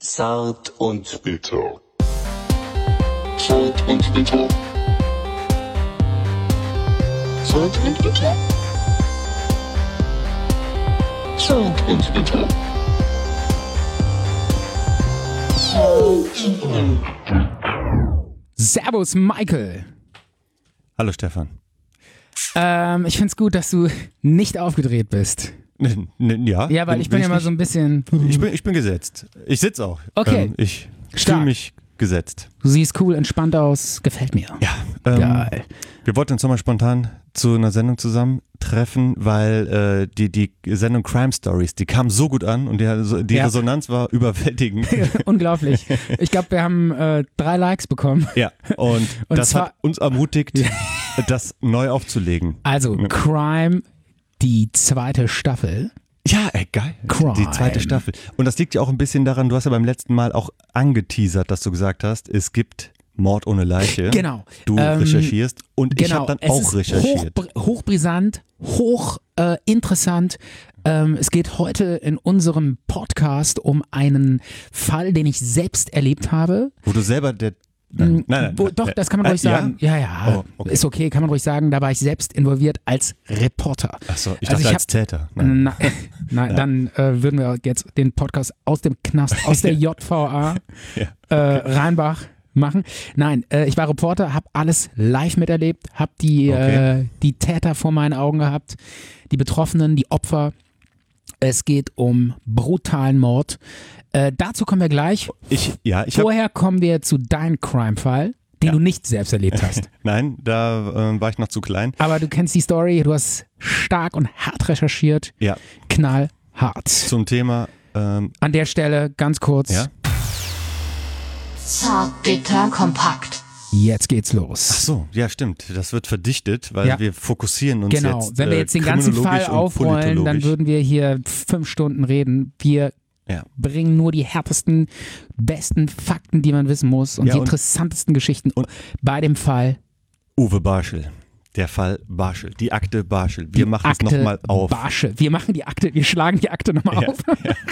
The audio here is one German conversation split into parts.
Zart und bitter. Zart und bitter. Zart und bitter. Zart und bitter. Servus, Michael. Hallo Stefan. Ich find's gut, dass du nicht aufgedreht bist. Ja. Ja, weil ich bin ja mal so ein bisschen... Ich bin gesetzt. Ich sitze auch. Okay. Ich Stark. fühle mich gesetzt. Du siehst cool, entspannt aus. Gefällt mir. Ja. Geil. Wir wollten uns nochmal spontan zu einer Sendung zusammentreffen, weil die Sendung Crime Stories, die kam so gut an und die Ja. Resonanz war überwältigend. Unglaublich. Ich glaube, wir haben 3 Likes bekommen. Ja, und das zwar- hat uns ermutigt, das neu aufzulegen. Also, Crime, die 2. Staffel. Ja, geil. Crime. Die 2. Staffel. Und das liegt ja auch ein bisschen daran, du hast ja beim letzten Mal auch angeteasert, dass du gesagt hast, es gibt Mord ohne Leiche. Genau. Du recherchierst und ich Genau. habe dann Es auch ist recherchiert. Hochbrisant, interessant. Es geht heute in unserem Podcast um einen Fall, den ich selbst erlebt habe. Wo du selber Nein. Doch, das kann man ruhig sagen. Ja. Oh, okay. Ist okay, kann man ruhig sagen. Da war ich selbst involviert als Reporter. Achso, ich Also dachte ich als Täter. Nein. Nein, dann würden wir jetzt den Podcast aus dem Knast, aus der JVA Rheinbach machen. Nein, ich war Reporter, habe alles live miterlebt, habe die Täter vor meinen Augen gehabt, die Betroffenen, die Opfer. Es geht um brutalen Mord. Dazu kommen wir gleich. Vorher kommen wir zu deinem Crime-Fall, den du nicht selbst erlebt hast. Nein, da war ich noch zu klein. Aber du kennst die Story, du hast stark und hart recherchiert. Ja. Knallhart. Zum Thema. An der Stelle ganz kurz. Ja. Zart, bitter, kompakt. Jetzt geht's los. Ach so, ja stimmt. Das wird verdichtet, weil wir fokussieren uns Genau, jetzt wenn wir jetzt den ganzen Fall kriminologisch und aufrollen, dann politologisch. würden wir hier 5 Stunden reden. Wir bringen nur die härtesten, besten Fakten, die man wissen muss und Ja, die und- interessantesten Geschichten bei dem Fall. Uwe Barschel. Der Fall Barschel. Die Akte Barschel. Wir machen es nochmal auf. Barschel. Wir machen die Akte, wir schlagen die Akte nochmal auf.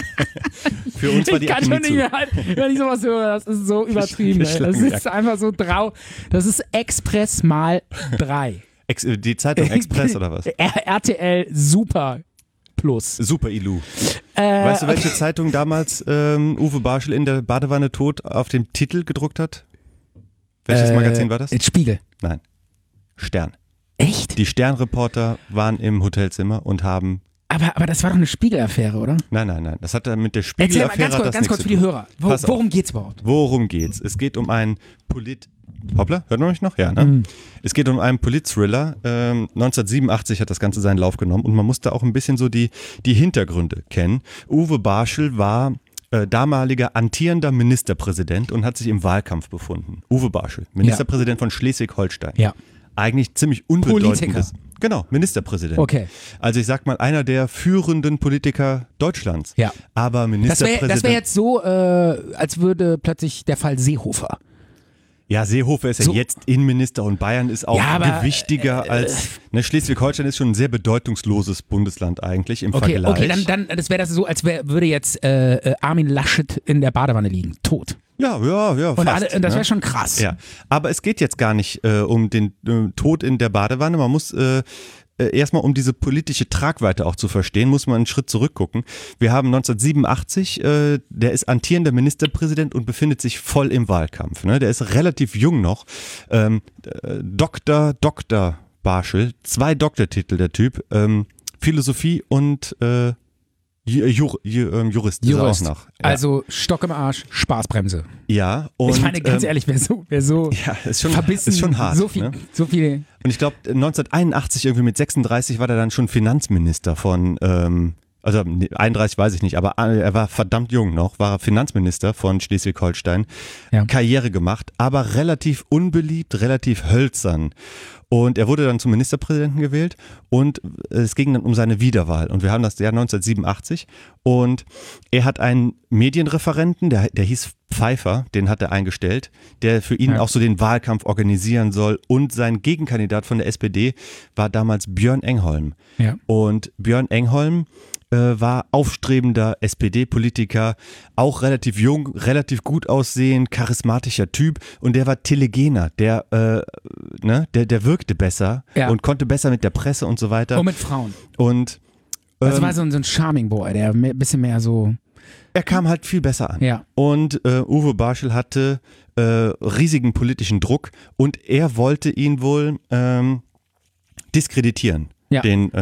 Für uns war Ich die kann Akte schon nie nicht zu. mehr halten, wenn ich sowas höre. Das ist so übertrieben. Wir Ey. schlagen Das die ist einfach so Das ist Express mal 3. Die Zeitung Express oder was? RTL Super Plus. Super Ilu. Weißt du, welche okay. Zeitung damals Uwe Barschel in der Badewanne tot auf dem Titel gedruckt hat? Welches Magazin war das? Spiegel. Nein. Stern. Echt? Die Sternreporter waren im Hotelzimmer und haben. Aber das war doch eine Spiegelaffäre, oder? Nein. Das hat mit der Erzähl Spiegelaffäre mal ganz kurz für die Hörer. Pass auf. Worum geht's überhaupt? Worum geht's? Es geht um einen Hoppla, hört man mich noch? Ja, ne? Es geht um einen Polit-Thriller. 1987 hat das Ganze seinen Lauf genommen und man musste auch ein bisschen so die Hintergründe kennen. Uwe Barschel war damaliger amtierender Ministerpräsident und hat sich im Wahlkampf befunden. Uwe Barschel, Ministerpräsident von Schleswig-Holstein. Ja. Eigentlich ziemlich unbedeutendes. Politiker. Genau, Ministerpräsident. Okay. Also ich sag mal, einer der führenden Politiker Deutschlands. Ja. Aber Ministerpräsident. Das wäre jetzt so, als würde plötzlich der Fall Seehofer. Ja, Seehofer ist ja So- jetzt Innenminister und Bayern ist auch Ja, aber, gewichtiger als. Schleswig-Holstein ist schon ein sehr bedeutungsloses Bundesland eigentlich im Vergleich. Okay, dann das wäre das so, als würde jetzt Armin Laschet in der Badewanne liegen, tot. Ja, Und, fast, das ne? wäre schon krass. Ja, aber es geht jetzt gar nicht um den Tod in der Badewanne. Man muss erstmal, um diese politische Tragweite auch zu verstehen, muss man einen Schritt zurückgucken. Wir haben 1987, der ist amtierender Ministerpräsident und befindet sich voll im Wahlkampf. Ne? Der ist relativ jung noch. Dr. Barschel, 2 Doktortitel der Typ, Philosophie und Jurist. Ist er auch noch. Ja. Also Stock im Arsch, Spaßbremse. Ja, und Ich meine, ganz ehrlich, wer so ja, ist schon, verbissen, ist schon hart. so viel. Und ich glaube, 1981 irgendwie mit 36 war er dann schon Finanzminister von, also 31 weiß ich nicht, aber er war verdammt jung noch, war Finanzminister von Schleswig-Holstein, Ja. Karriere gemacht, aber relativ unbeliebt, relativ hölzern. Und er wurde dann zum Ministerpräsidenten gewählt und es ging dann um seine Wiederwahl. Und wir haben das Jahr 1987 und er hat einen Medienreferenten, der hieß Pfeiffer, den hat er eingestellt, der für ihn auch so den Wahlkampf organisieren soll. Und sein Gegenkandidat von der SPD war damals Björn Engholm. Ja. Und Björn Engholm war aufstrebender SPD-Politiker, auch relativ jung, relativ gut aussehend, charismatischer Typ und der war telegener, der wirkte besser und konnte besser mit der Presse und so weiter. Und mit Frauen. Und das war so ein Charming Boy, der ein bisschen mehr so... Er kam halt viel besser an. Ja. Und Uwe Barschel hatte riesigen politischen Druck und er wollte ihn wohl diskreditieren. Ja. Den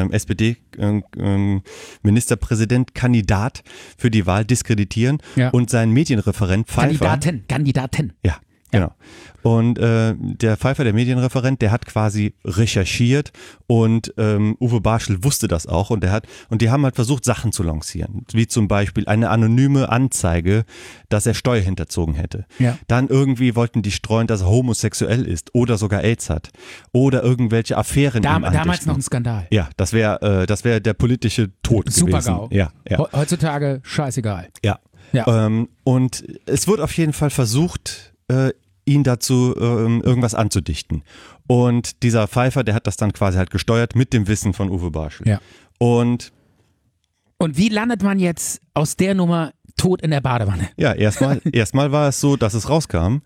SPD-Ministerpräsident-Kandidat für die Wahl diskreditieren und seinen Medienreferent Pfeiffer. Kandidatin. Ja, genau. Und der Pfeiffer, der Medienreferent, der hat quasi recherchiert und Uwe Barschel wusste das auch und die haben halt versucht, Sachen zu lancieren, wie zum Beispiel eine anonyme Anzeige, dass er Steuer hinterzogen hätte. Ja. Dann irgendwie wollten die streuen, dass er homosexuell ist oder sogar AIDS hat oder irgendwelche Affären ihm andichten. Damals noch ein Skandal. Ja, das wäre der politische Tod gewesen. Super-GAU. Ja. Heutzutage scheißegal. Ja. Und es wird auf jeden Fall versucht, ihn dazu irgendwas anzudichten. Und dieser Pfeiffer, der hat das dann quasi halt gesteuert mit dem Wissen von Uwe Barschel. Ja. Und wie landet man jetzt aus der Nummer tot in der Badewanne? ja, erstmal war es so, dass es rauskam,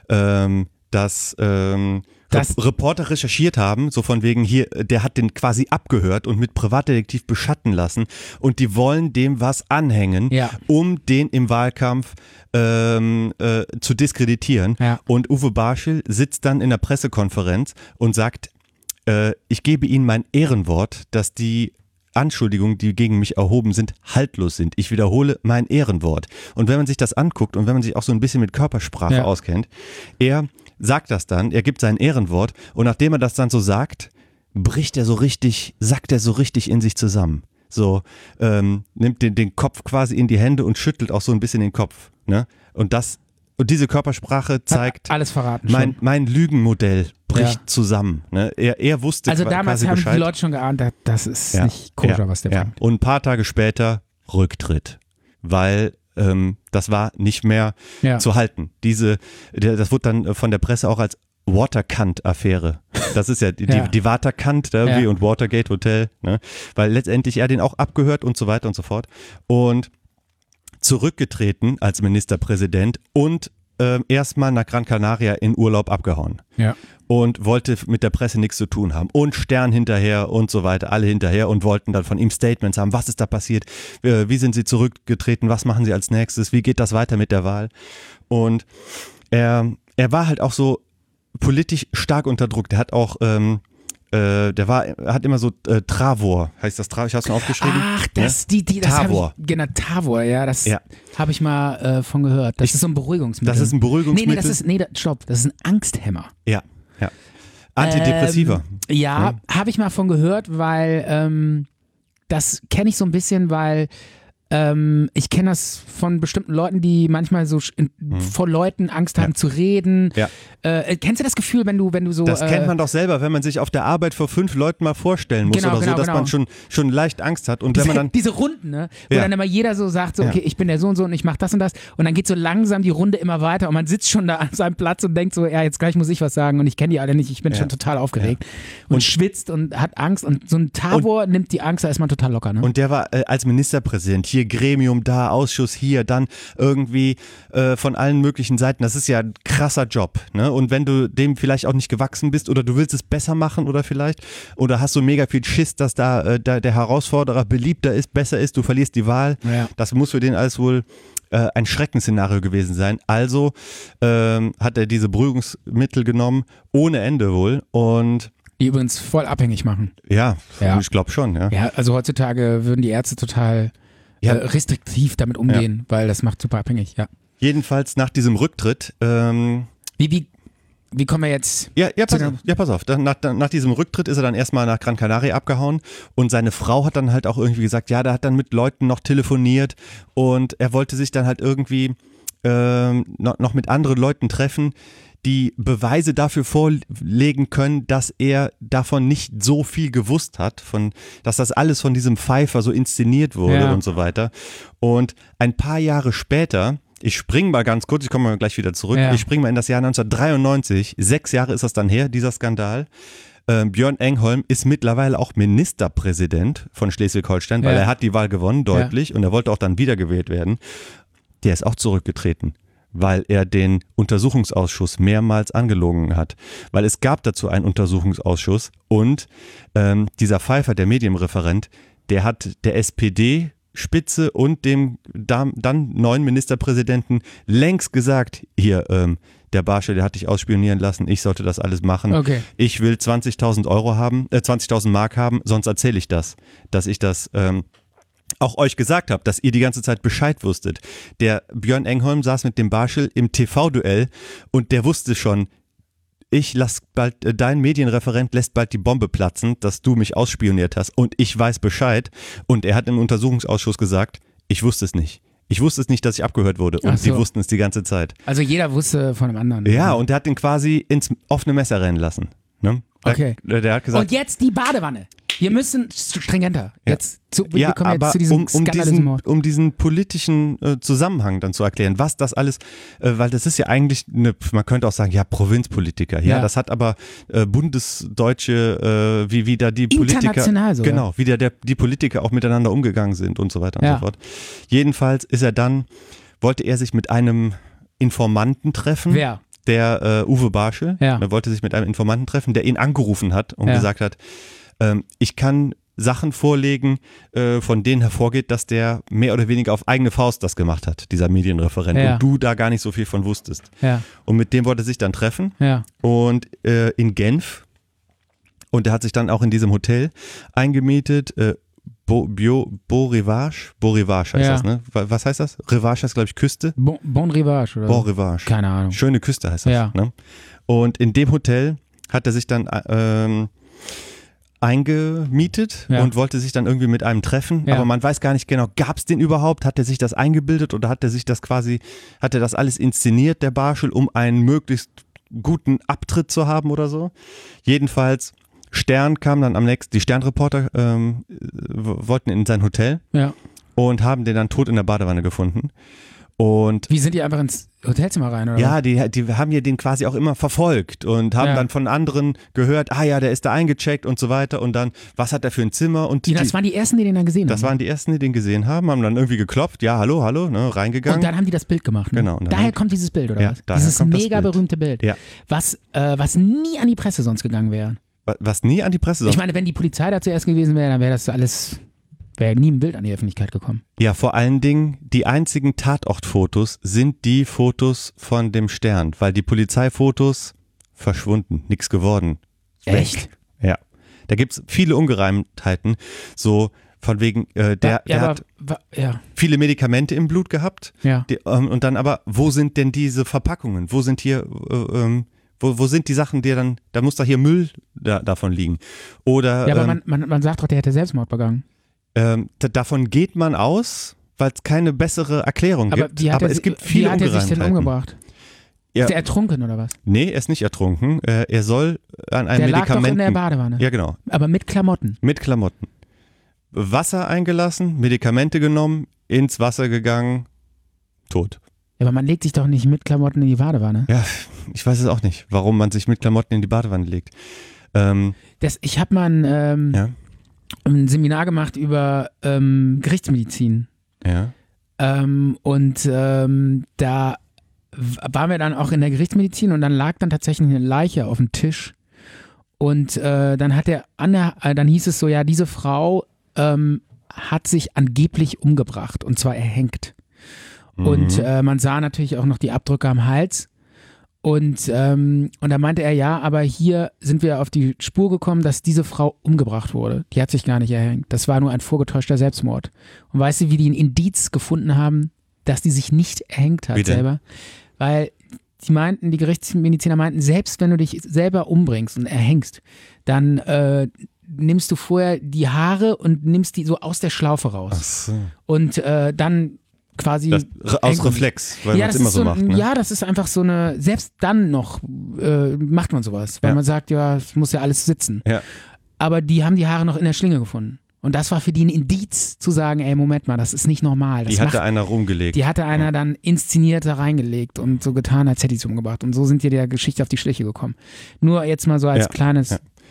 dass Reporter recherchiert haben, so von wegen hier, der hat den quasi abgehört und mit Privatdetektiv beschatten lassen und die wollen dem was anhängen, um den im Wahlkampf zu diskreditieren. Ja. Und Uwe Barschel sitzt dann in der Pressekonferenz und sagt, ich gebe Ihnen mein Ehrenwort, dass die Anschuldigungen, die gegen mich erhoben sind, haltlos sind. Ich wiederhole mein Ehrenwort. Und wenn man sich das anguckt und wenn man sich auch so ein bisschen mit Körpersprache auskennt, er sagt das dann, er gibt sein Ehrenwort und nachdem er das dann so sagt, sackt er so richtig in sich zusammen. So, nimmt den Kopf quasi in die Hände und schüttelt auch so ein bisschen den Kopf. Ne? Und diese Körpersprache zeigt, alles verraten. Mein Lügenmodell bricht zusammen. Ne? Er wusste also quasi damals haben Bescheid. Die Leute schon geahnt, das ist nicht koscher, was der bringt. Und ein paar Tage später Rücktritt, weil das war nicht mehr zu halten. Das wurde dann von der Presse auch als Waterkant-Affäre. Das ist ja die Waterkant irgendwie und Watergate Hotel, ne? Weil letztendlich er den auch abgehört und so weiter und so fort. Und zurückgetreten als Ministerpräsident und erstmal nach Gran Canaria in Urlaub abgehauen. Ja. Und wollte mit der Presse nichts zu tun haben. Und Stern hinterher und so weiter, alle hinterher und wollten dann von ihm Statements haben. Was ist da passiert? Wie sind sie zurückgetreten? Was machen sie als nächstes? Wie geht das weiter mit der Wahl? Und er war halt auch so politisch stark unter Druck. Der hat auch hat immer so Travor, heißt das Travor? Ich habe es mir aufgeschrieben. Ach, das Tavor. Genau, Tavor, das habe ich mal von gehört. Das ist so ein Beruhigungsmittel. Das ist ein Beruhigungsmittel? Das ist ein Angsthemmer. Ja. Antidepressiva. Habe ich mal von gehört, weil das kenne ich so ein bisschen, weil ich kenne das von bestimmten Leuten, die manchmal so vor Leuten Angst haben zu reden. Ja. Kennst du das Gefühl, wenn du so... Das kennt man doch selber, wenn man sich auf der Arbeit vor 5 Leuten mal vorstellen muss dass man schon leicht Angst hat. Und wenn man dann diese Runden, ne? Wo dann immer jeder so sagt, okay, ich bin der so und so und ich mache das und das. Und dann geht so langsam die Runde immer weiter und man sitzt schon da an seinem Platz und denkt so, jetzt gleich muss ich was sagen und ich kenne die alle nicht, ich bin schon total aufgeregt und schwitzt und hat Angst und so ein Tavor nimmt die Angst, da ist man total locker. Ne? Und der war als Ministerpräsident hier Gremium da, Ausschuss hier, dann irgendwie von allen möglichen Seiten. Das ist ja ein krasser Job. Ne? Und wenn du dem vielleicht auch nicht gewachsen bist oder du willst es besser machen oder hast so mega viel Schiss, dass da der Herausforderer beliebter ist, besser ist, du verlierst die Wahl. Ja. Das muss für den alles wohl ein Schreckensszenario gewesen sein. Also hat er diese Beruhigungsmittel genommen, ohne Ende wohl und die übrigens voll abhängig machen. Ja. Ich glaube schon. Ja, also heutzutage würden die Ärzte total restriktiv damit umgehen, weil das macht super abhängig, Jedenfalls nach diesem Rücktritt. Wie kommen wir jetzt? Pass auf. Nach diesem Rücktritt ist er dann erstmal nach Gran Canaria abgehauen und seine Frau hat dann halt auch irgendwie gesagt, der hat dann mit Leuten noch telefoniert und er wollte sich dann halt irgendwie noch mit anderen Leuten treffen, die Beweise dafür vorlegen können, dass er davon nicht so viel gewusst hat, dass das alles von diesem Pfeiffer so inszeniert wurde und so weiter. Und ein paar Jahre später, ich springe mal ganz kurz, ich komme mal gleich wieder zurück, ich springe mal in das Jahr 1993, 6 Jahre ist das dann her, dieser Skandal, Björn Engholm ist mittlerweile auch Ministerpräsident von Schleswig-Holstein, weil er hat die Wahl gewonnen, deutlich, und er wollte auch dann wiedergewählt werden. Der ist auch zurückgetreten, weil er den Untersuchungsausschuss mehrmals angelogen hat. Weil es gab dazu einen Untersuchungsausschuss und dieser Pfeiffer, der Medienreferent, der hat der SPD-Spitze und dem dann neuen Ministerpräsidenten längst gesagt, hier, der Barschel, der hat dich ausspionieren lassen, ich sollte das alles machen. Okay. Ich will 20.000 Mark haben, sonst erzähle ich das, dass ich das auch euch gesagt habe, dass ihr die ganze Zeit Bescheid wusstet. Der Björn Engholm saß mit dem Barschel im TV-Duell und der wusste schon, dein Medienreferent lässt bald die Bombe platzen, dass du mich ausspioniert hast und ich weiß Bescheid. Und er hat im Untersuchungsausschuss gesagt, ich wusste es nicht. Ich wusste es nicht, dass ich abgehört wurde und sie wussten es die ganze Zeit. Also jeder wusste von dem anderen. Ja, und der hat ihn quasi ins offene Messer rennen lassen. Ne? Okay. Der hat gesagt, und jetzt die Badewanne. Wir müssen stringenter. Jetzt wir kommen aber jetzt zu diesem skandalösen Mord. Um diesen politischen Zusammenhang dann zu erklären, was das alles, weil das ist ja eigentlich, man könnte auch sagen, ja, Provinzpolitiker. Ja, das hat aber bundesdeutsche, wie da die Politiker, international sogar. Genau, wie die Politiker auch miteinander umgegangen sind und so weiter und so fort. Jedenfalls wollte er sich mit einem Informanten treffen. Wer? Der Uwe Barschel. Ja. Er wollte sich mit einem Informanten treffen, der ihn angerufen hat und gesagt hat, ich kann Sachen vorlegen, von denen hervorgeht, dass der mehr oder weniger auf eigene Faust das gemacht hat, dieser Medienreferent, und du da gar nicht so viel von wusstest. Ja. Und mit dem wollte er sich dann treffen und in Genf, und er hat sich dann auch in diesem Hotel eingemietet, Beau Rivage heißt das, ne? Was heißt das? Rivage heißt, glaube ich, Küste. Bon Rivage, oder? Beau Rivage. Keine Ahnung. Schöne Küste heißt das. Ne? Und in dem Hotel hat er sich dann eingemietet und wollte sich dann irgendwie mit einem treffen, aber man weiß gar nicht genau, gab es den überhaupt? Hat er sich das eingebildet oder hat er das alles inszeniert, der Barschel, um einen möglichst guten Abtritt zu haben oder so? Jedenfalls, Stern kam dann die Sternreporter wollten in sein Hotel und haben den dann tot in der Badewanne gefunden. Und wie sind die einfach ins Hotelzimmer rein, oder? Ja, die haben ja den quasi auch immer verfolgt und haben dann von anderen gehört, der ist da eingecheckt und so weiter, und dann, was hat er für ein Zimmer? Und das waren die Ersten, die den dann gesehen haben? Das waren die Ersten, die den gesehen haben dann irgendwie geklopft, ja, hallo, ne, reingegangen. Und dann haben die das Bild gemacht, ne? Genau. Daher kommt dieses Bild, oder was? Dieses mega berühmte Bild. Ja. Was nie an die Presse sonst gegangen wäre. Was nie an die Presse sonst? Ich meine, wenn die Polizei da zuerst gewesen wäre, dann wäre das alles... Wäre nie ein Bild an die Öffentlichkeit gekommen. Ja, vor allen Dingen, die einzigen Tatortfotos sind die Fotos von dem Stern, weil die Polizeifotos verschwunden, nichts geworden. Echt? Ja. Da gibt es viele Ungereimtheiten, so von wegen, der hat viele Medikamente im Blut gehabt. Ja. Und dann aber, wo sind denn diese Verpackungen? Wo sind hier... Wo sind die Sachen, da muss doch hier Müll davon liegen. Oder, aber man sagt doch, der hätte Selbstmord begangen. Davon geht man aus, weil es keine bessere Erklärung gibt. Aber es gibt viele Ungereimtheiten. Wie hat er sich denn umgebracht? Ja. Ist er ertrunken oder was? Nee, er ist nicht ertrunken. Er soll an einem Medikament. Der lag doch in der Badewanne. Ja, genau. Aber mit Klamotten. Mit Klamotten. Wasser eingelassen, Medikamente genommen, ins Wasser gegangen, tot. Ja, aber man legt sich doch nicht mit Klamotten in die Badewanne. Ja, ich weiß es auch nicht, warum man sich mit Klamotten in die Badewanne legt. Ich habe mal ein Seminar gemacht über Gerichtsmedizin. Ja. Da waren wir dann auch in der Gerichtsmedizin und dann lag dann tatsächlich eine Leiche auf dem Tisch. Und dann dann hieß es so, ja, diese Frau hat sich angeblich umgebracht und zwar erhängt. Und man sah natürlich auch noch die Abdrücke am Hals. Und da meinte er, ja, aber hier sind wir auf die Spur gekommen, dass diese Frau umgebracht wurde. Die hat sich gar nicht erhängt. Das war nur ein vorgetäuschter Selbstmord. Und weißt du, wie die ein Indiz gefunden haben, dass die sich nicht erhängt hat selber? Weil die Gerichtsmediziner meinten, selbst wenn du dich selber umbringst und erhängst, dann nimmst du vorher die Haare und nimmst die so aus der Schlaufe raus. Ach so. Und dann quasi aus Reflex, weil man es immer so macht. Ne? Ja, das ist einfach so eine, selbst dann noch macht man sowas, weil man sagt, ja, es muss ja alles sitzen. Ja. Aber die haben die Haare noch in der Schlinge gefunden. Und das war für die ein Indiz zu sagen, ey, Moment mal, das ist nicht normal. Die hatte einer rumgelegt. Die hatte einer dann inszeniert da reingelegt und so getan, als hätte sie es umgebracht. Und so sind die der Geschichte auf die Schliche gekommen. Nur jetzt mal so als kleines...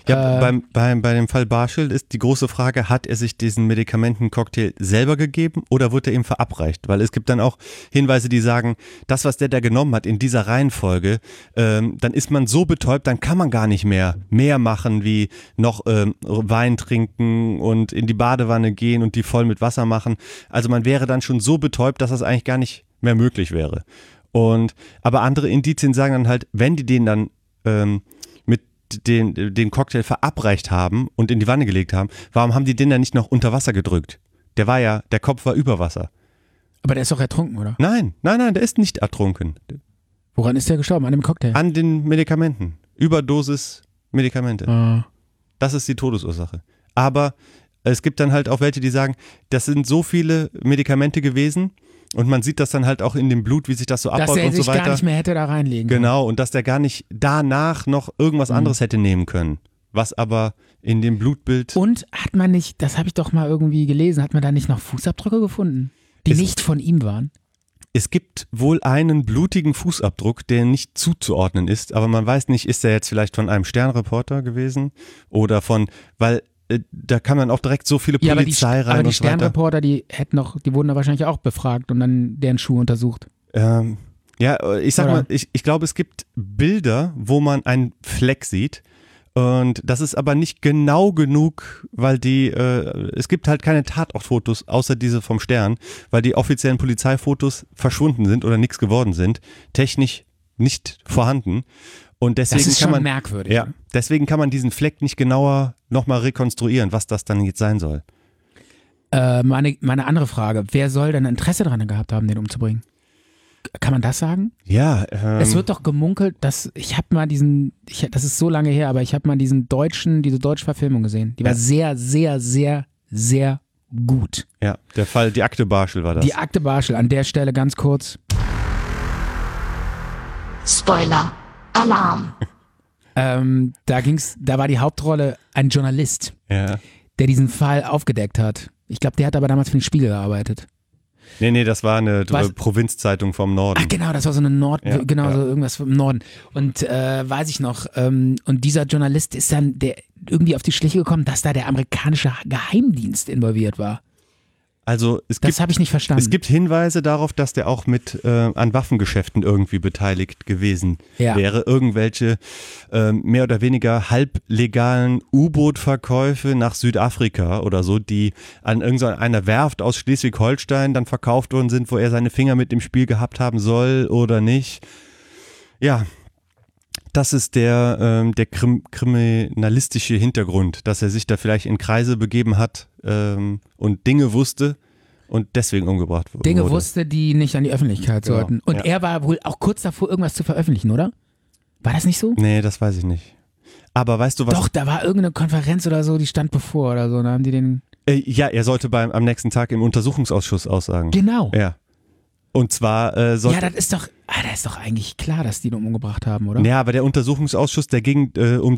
Ja, bei dem Fall Barschel ist die große Frage, hat er sich diesen Medikamentencocktail selber gegeben oder wurde er ihm verabreicht? Weil es gibt dann auch Hinweise, die sagen, das, was der da genommen hat in dieser Reihenfolge, dann ist man so betäubt, dann kann man gar nicht mehr machen, wie noch Wein trinken und in die Badewanne gehen und die voll mit Wasser machen. Also man wäre dann schon so betäubt, dass das eigentlich gar nicht mehr möglich wäre. Aber andere Indizien sagen dann halt, wenn die den dann mit den Cocktail verabreicht haben und in die Wanne gelegt haben, warum haben die den dann nicht noch unter Wasser gedrückt? Der Kopf war über Wasser. Aber der ist doch ertrunken, oder? Nein, der ist nicht ertrunken. Woran ist der gestorben? An dem Cocktail? An den Medikamenten. Überdosis Medikamente. Ah. Das ist die Todesursache. Aber es gibt dann halt auch welche, die sagen, das sind so viele Medikamente gewesen und man sieht das dann halt auch in dem Blut, wie sich das so abbaut und so weiter. Dass er sich gar nicht mehr hätte da reinlegen können. Genau, und dass der gar nicht danach noch irgendwas anderes hätte nehmen können. Was aber in dem Blutbild... Und hat man nicht, das habe ich doch mal irgendwie gelesen, hat man da nicht noch Fußabdrücke gefunden, die nicht von ihm waren? Es gibt wohl einen blutigen Fußabdruck, der nicht zuzuordnen ist, aber man weiß nicht, ist der jetzt vielleicht von einem Sternreporter gewesen oder weil da kann man auch direkt so viele Polizei rein aber die und so weiter. Sternreporter, die wurden da wahrscheinlich auch befragt und dann deren Schuhe untersucht. Ich sag mal, ich glaube, es gibt Bilder, wo man einen Fleck sieht. Und das ist aber nicht genau genug, weil es gibt halt keine Tatortfotos, außer diese vom Stern, weil die offiziellen Polizeifotos verschwunden sind oder nichts geworden sind, technisch nicht vorhanden. Und deswegen das ist schon merkwürdig. Ja, deswegen kann man diesen Fleck nicht genauer nochmal rekonstruieren, was das dann jetzt sein soll. Meine andere Frage, wer soll denn Interesse daran gehabt haben, den umzubringen? Kann man das sagen? Ja. Es wird doch gemunkelt, dass das ist so lange her, aber ich habe mal diese deutsche Verfilmung gesehen. Die war sehr, sehr, sehr, sehr gut. Ja, der Fall, die Akte Barschel war das. Die Akte Barschel, an der Stelle ganz kurz. Spoiler. Alarm. Da war die Hauptrolle ein Journalist, ja. der diesen Fall aufgedeckt hat. Ich glaube, der hat aber damals für den Spiegel gearbeitet. Nee, das war eine Provinzzeitung vom Norden. Ach genau, das war so eine so irgendwas vom Norden. Und weiß ich noch, und dieser Journalist ist dann irgendwie auf die Schliche gekommen, dass da der amerikanische Geheimdienst involviert war. Also das habe ich nicht verstanden. Es gibt Hinweise darauf, dass der auch an Waffengeschäften irgendwie beteiligt gewesen wäre. Irgendwelche mehr oder weniger halblegalen U-Boot-Verkäufe nach Südafrika oder so, die an irgendeiner Werft aus Schleswig-Holstein dann verkauft worden sind, wo er seine Finger mit im Spiel gehabt haben soll oder nicht. Ja, das ist der kriminalistische Hintergrund, dass er sich da vielleicht in Kreise begeben hat und Dinge wusste und deswegen umgebracht wurde. Dinge wusste, die nicht an die Öffentlichkeit sollten. Und er war wohl auch kurz davor, irgendwas zu veröffentlichen, oder? War das nicht so? Nee, das weiß ich nicht. Aber weißt du was? Doch, da war irgendeine Konferenz oder so, die stand bevor oder so. Da haben die den... Ja, er sollte am nächsten Tag im Untersuchungsausschuss aussagen. Genau. Ja. Und zwar sollte... Ja, das ist doch eigentlich klar, dass die ihn umgebracht haben, oder? Ja, aber der Untersuchungsausschuss, der ging um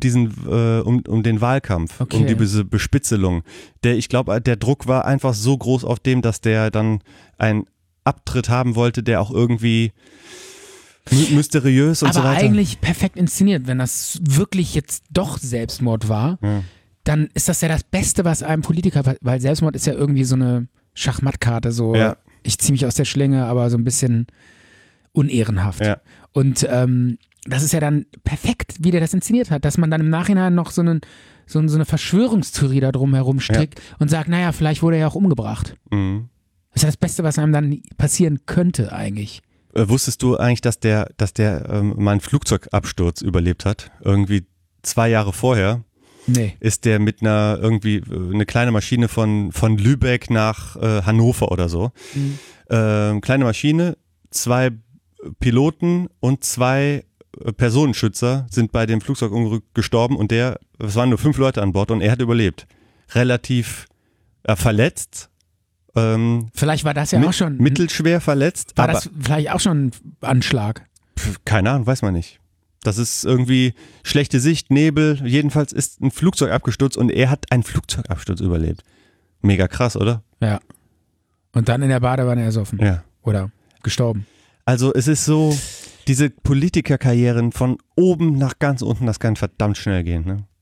den Wahlkampf, okay. Um diese Bespitzelung. Ich glaube, der Druck war einfach so groß auf dem, dass der dann einen Abtritt haben wollte, der auch irgendwie mysteriös und so weiter. Aber eigentlich perfekt inszeniert, wenn das wirklich jetzt doch Selbstmord war, dann ist das ja das Beste, was einem Politiker, weil Selbstmord ist ja irgendwie so eine Schachmattkarte, so ich ziehe mich aus der Schlinge, aber so ein bisschen unehrenhaft. Ja. Und das ist ja dann perfekt, wie der das inszeniert hat, dass man dann im Nachhinein noch so eine Verschwörungstheorie da drum herum strickt und sagt, naja, vielleicht wurde er ja auch umgebracht. Mhm. Das ist ja das Beste, was einem dann passieren könnte eigentlich. Wusstest du eigentlich, dass der mal einen Flugzeugabsturz überlebt hat? Irgendwie 2 Jahre vorher. Nee. Ist der mit eine kleine Maschine von Lübeck nach Hannover oder so. Mhm. Kleine Maschine, 2 Piloten und 2 Personenschützer sind bei dem Flugzeugunglück gestorben und es waren nur 5 Leute an Bord und er hat überlebt. Relativ verletzt. Vielleicht war das ja auch schon. Mittelschwer verletzt. War das vielleicht auch schon ein Anschlag? Keine Ahnung, weiß man nicht. Das ist irgendwie schlechte Sicht, Nebel. Jedenfalls ist ein Flugzeug abgestürzt und er hat einen Flugzeugabsturz überlebt. Mega krass, oder? Ja. Und dann in der Badewanne ersoffen. Ja. Oder gestorben. Also es ist so, diese Politikerkarrieren von oben nach ganz unten, das kann verdammt schnell gehen. Ne?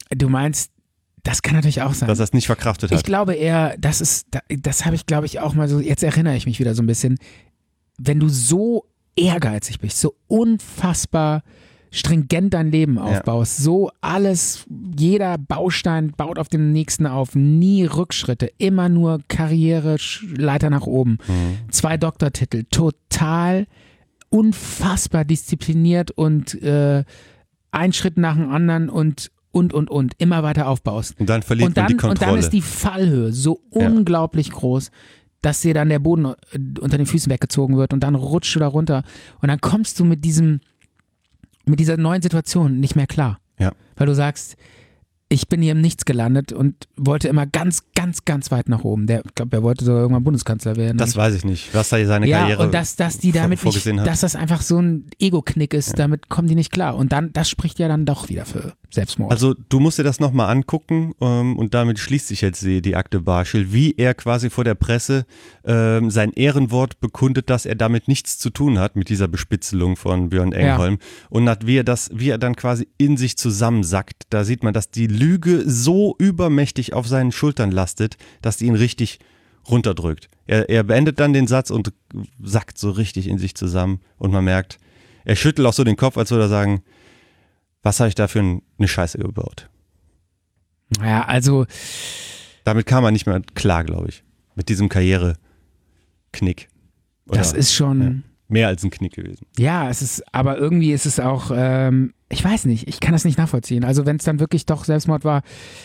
Du meinst, das kann natürlich auch sein. Dass er es nicht verkraftet hat. Ich glaube eher, das habe ich, glaube ich, auch mal so, jetzt erinnere ich mich wieder so ein bisschen, wenn du so ehrgeizig bist, so unfassbar stringent dein Leben aufbaust, so alles, jeder Baustein baut auf dem nächsten auf, nie Rückschritte, immer nur Karriere, Leiter nach oben, 2 Doktortitel, total unfassbar diszipliniert und ein Schritt nach dem anderen und immer weiter aufbaust. Und dann verliert man die Kontrolle. Und dann ist die Fallhöhe so unglaublich groß, dass dir dann der Boden unter den Füßen weggezogen wird und dann rutscht du da runter und dann kommst du mit dieser neuen Situation nicht mehr klar. Ja. Weil du sagst, ich bin hier im Nichts gelandet und wollte immer ganz, ganz, ganz weit nach oben. Ich glaube, er wollte sogar irgendwann Bundeskanzler werden. Das weiß ich nicht, was da seine Karriere und dass die damit nicht, dass das einfach so ein Ego-Knick ist, damit kommen die nicht klar. Und dann, das spricht ja dann doch wieder für Selbstmord. Also du musst dir das nochmal angucken und damit schließt sich jetzt die Akte Barschel, wie er quasi vor der Presse sein Ehrenwort bekundet, dass er damit nichts zu tun hat, mit dieser Bespitzelung von Björn Engholm. Und wie er dann quasi in sich zusammensackt, da sieht man, dass die Lüge so übermächtig auf seinen Schultern lastet, dass die ihn richtig runterdrückt. Er beendet dann den Satz und sackt so richtig in sich zusammen und man merkt, er schüttelt auch so den Kopf, als würde er sagen, was habe ich da für eine Scheiße gebaut? Ja, also damit kam er nicht mehr klar, glaube ich, mit diesem Karriereknick. Das ist schon mehr als ein Knick gewesen. Ja, aber irgendwie ist es auch, ich weiß nicht, ich kann das nicht nachvollziehen. Also wenn es dann wirklich doch Selbstmord war,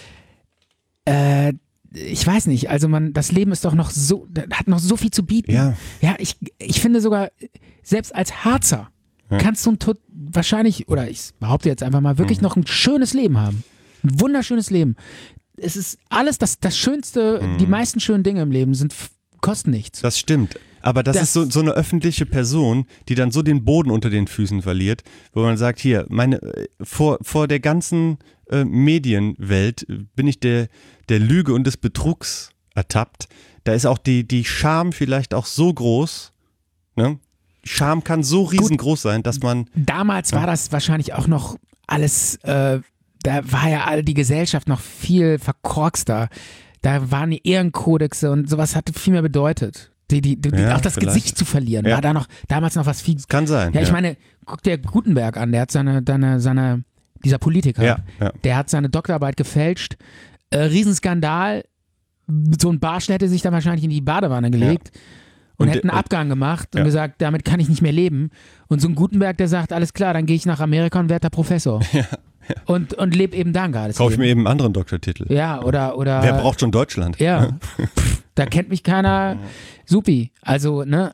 ich weiß nicht, also das Leben ist doch noch so, hat noch so viel zu bieten. Ja, ich finde sogar, selbst als Harzer kannst du wahrscheinlich, oder ich behaupte jetzt einfach mal, wirklich noch ein schönes Leben haben. Ein wunderschönes Leben. Es ist alles, das Schönste, die meisten schönen Dinge im Leben kosten nichts. Das stimmt. Aber das ist so eine öffentliche Person, die dann so den Boden unter den Füßen verliert, wo man sagt, hier, vor der ganzen Medienwelt bin ich der Lüge und des Betrugs ertappt. Da ist auch die Scham vielleicht auch so groß, ne? Scham kann so riesengroß sein, dass man... Damals war das wahrscheinlich auch noch alles, da war ja all die Gesellschaft noch viel verkorkster. Da waren die Ehrenkodexe und sowas hatte viel mehr bedeutet. Auch das vielleicht. Gesicht zu verlieren, war da damals noch was viel... Das kann sein. Ja, ich meine, guck dir Gutenberg an, der hat dieser Politiker, der hat seine Doktorarbeit gefälscht, Riesenskandal, so ein Barschel hätte sich da wahrscheinlich in die Badewanne gelegt. Und hätte einen Abgang gemacht und gesagt, damit kann ich nicht mehr leben. Und so ein Gutenberg, der sagt, alles klar, dann gehe ich nach Amerika und werde da Professor. Und lebe eben da ein geiles Kaufe ich Leben. mir eben einen anderen Doktortitel. Ja, oder Wer braucht schon Deutschland? Ja, da kennt mich keiner. Supi. Also, ne,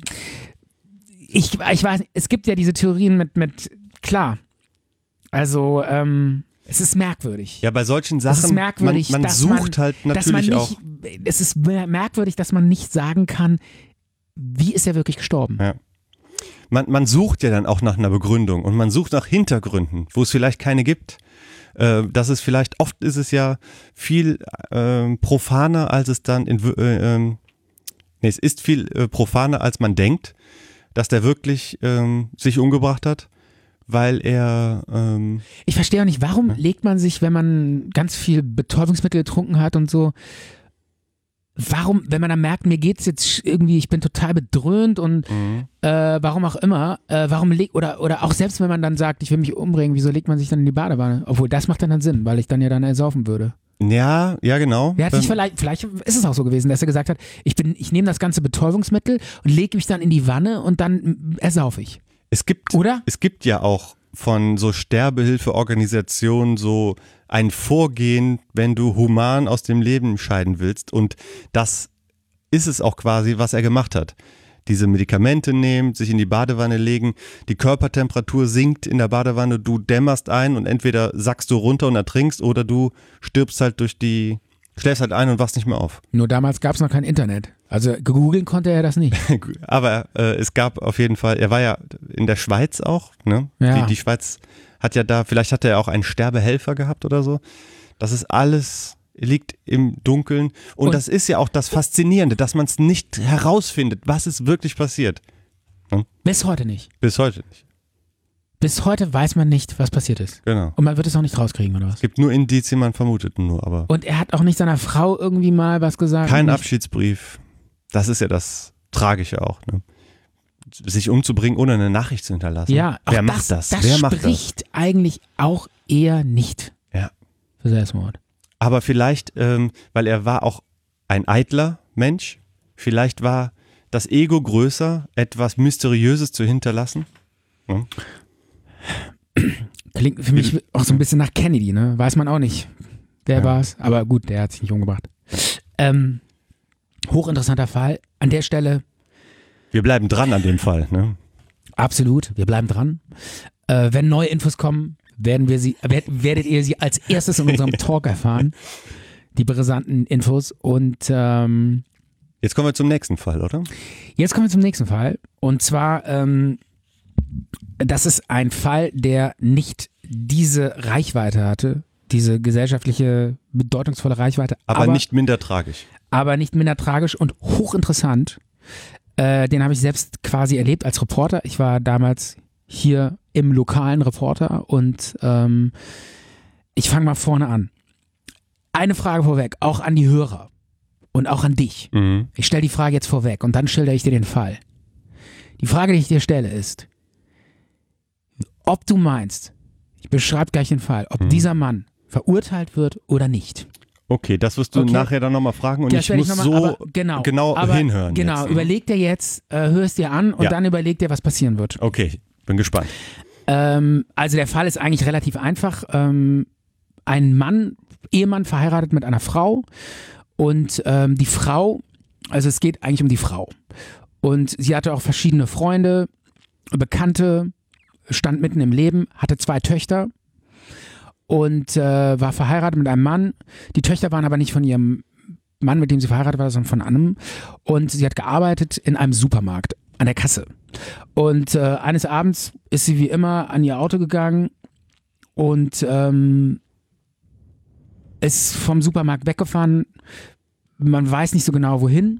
ich weiß nicht, es gibt ja diese Theorien mit klar, also, es ist merkwürdig. Ja, bei solchen Sachen, es ist merkwürdig, man sucht halt natürlich auch. Es ist merkwürdig, dass man nicht sagen kann, wie ist er wirklich gestorben? Ja. Man sucht ja dann auch nach einer Begründung und man sucht nach Hintergründen, wo es vielleicht keine gibt. Oft ist es ja viel profaner, als es dann es ist viel profaner, als man denkt, dass der wirklich sich umgebracht hat, weil er ich verstehe auch nicht, warum legt man sich, wenn man ganz viel Betäubungsmittel getrunken hat und so, warum, wenn man dann merkt, mir geht's jetzt irgendwie, ich bin total bedröhnt und warum auch immer, oder auch selbst wenn man dann sagt, ich will mich umbringen, wieso legt man sich dann in die Badewanne? Obwohl, das macht dann Sinn, weil ich dann ja ersaufen würde. Ja, genau. Er hat sich vielleicht ist es auch so gewesen, dass er gesagt hat, ich nehme das ganze Betäubungsmittel und lege mich dann in die Wanne und dann ersaufe ich. Es gibt ja auch von so Sterbehilfeorganisationen so ein Vorgehen, wenn du human aus dem Leben scheiden willst, und das ist es auch quasi, was er gemacht hat. Diese Medikamente nehmen, sich in die Badewanne legen, die Körpertemperatur sinkt in der Badewanne, du dämmerst ein und entweder sackst du runter und ertrinkst oder du schläfst halt ein und wachst nicht mehr auf. Nur damals gab es noch kein Internet. Also googeln konnte er das nicht. Aber es gab auf jeden Fall, er war ja in der Schweiz auch, ne? Ja. Die Schweiz hat ja vielleicht hat er ja auch einen Sterbehelfer gehabt oder so. Das ist alles, liegt im Dunkeln. Und das ist ja auch das Faszinierende, dass man es nicht herausfindet, was ist wirklich passiert. Hm? Bis heute nicht. Bis heute nicht. bis heute weiß man nicht, was passiert ist. Genau. Und man wird es auch nicht rauskriegen, oder was? Es gibt nur Indizien, man vermutet nur, aber Und er hat auch nicht seiner Frau irgendwie mal was gesagt. kein Nicht- Abschiedsbrief. Das ist ja das Tragische auch, ne? Sich umzubringen, ohne eine Nachricht zu hinterlassen. Ja, Wer auch macht das? Das Wer macht das? spricht eigentlich auch eher nicht Ja. für Selbstmord. Aber vielleicht, weil er war auch ein eitler Mensch, vielleicht war das Ego größer, etwas Mysteriöses zu hinterlassen. Hm? Klingt für mich auch so ein bisschen nach Kennedy, ne? Weiß man auch nicht, wer war es. Aber gut, der hat sich nicht umgebracht. Hochinteressanter Fall. An der Stelle Wir bleiben dran an dem Fall. Ne? absolut, wir bleiben dran. Wenn neue Infos kommen, werdet ihr sie als erstes in unserem Talk erfahren. Die brisanten Infos. Und Jetzt kommen wir zum nächsten Fall, oder? jetzt kommen wir zum nächsten Fall. Und zwar, das ist ein Fall, der nicht diese Reichweite hatte, diese gesellschaftliche, bedeutungsvolle Reichweite. Aber nicht minder tragisch. Aber nicht minder tragisch und hochinteressant. Den habe ich selbst quasi erlebt als Reporter. Ich war damals hier im lokalen Reporter und ich fange mal vorne an. Eine Frage vorweg, auch an die Hörer und auch an dich. Mhm. Ich stelle die Frage jetzt vorweg und dann schildere ich dir den Fall. Die Frage, die ich dir stelle, ist, ob du meinst, ich beschreibe gleich den Fall, ob dieser Mann verurteilt wird oder nicht. Okay, das wirst du Okay. nachher dann nochmal fragen und Das ich werde muss noch mal- so aber genau aber hinhören. Genau, jetzt. überleg dir jetzt, hör es dir an und Ja. dann überleg dir, was passieren wird. Okay, bin gespannt. Also der Fall ist eigentlich relativ einfach. Ein Mann, Ehemann verheiratet mit einer Frau und die Frau, also es geht eigentlich um die Frau. Und sie hatte auch verschiedene Freunde, Bekannte, stand mitten im Leben, hatte 2 Töchter und war verheiratet mit einem Mann. Die Töchter waren aber nicht von ihrem Mann, mit dem sie verheiratet war, sondern von einem. Und sie hat gearbeitet in einem Supermarkt an der Kasse. Und eines Abends ist sie wie immer an ihr Auto gegangen und ist vom Supermarkt weggefahren. Man weiß nicht so genau wohin.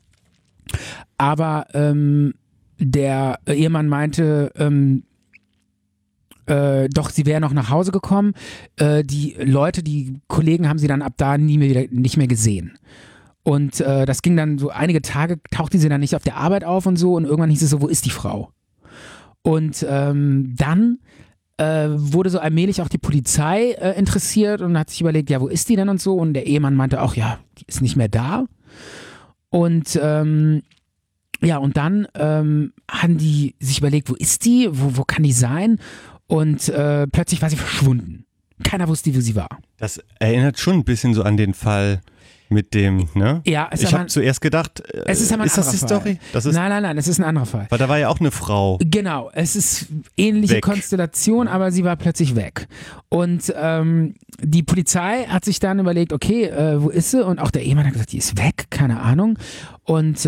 Aber der Ehemann meinte, doch, sie wäre noch nach Hause gekommen. Die Leute, die Kollegen haben sie dann ab da nicht mehr gesehen. Und das ging dann so einige Tage, tauchte sie dann nicht auf der Arbeit auf und so. Und irgendwann hieß es so, wo ist die Frau? Und dann wurde so allmählich auch die Polizei interessiert und hat sich überlegt, ja, wo ist die denn und so? Und der Ehemann meinte auch, ja, die ist nicht mehr da. Und ja, und dann haben die sich überlegt, wo ist die? Wo kann die sein? Und plötzlich war sie verschwunden. Keiner wusste, wo sie war. Das erinnert schon ein bisschen so an den Fall mit dem, ne? Ja, Ich habe zuerst gedacht, es ist aber ein ist das die anderer Story? Fall. Das ist, Nein, es ist ein anderer Fall. weil da war ja auch eine Frau. Genau, es ist ähnliche Weg. Konstellation, aber sie war plötzlich weg. Und die Polizei hat sich dann überlegt, okay, wo ist sie? Und auch der Ehemann hat gesagt, die ist weg, keine Ahnung. Und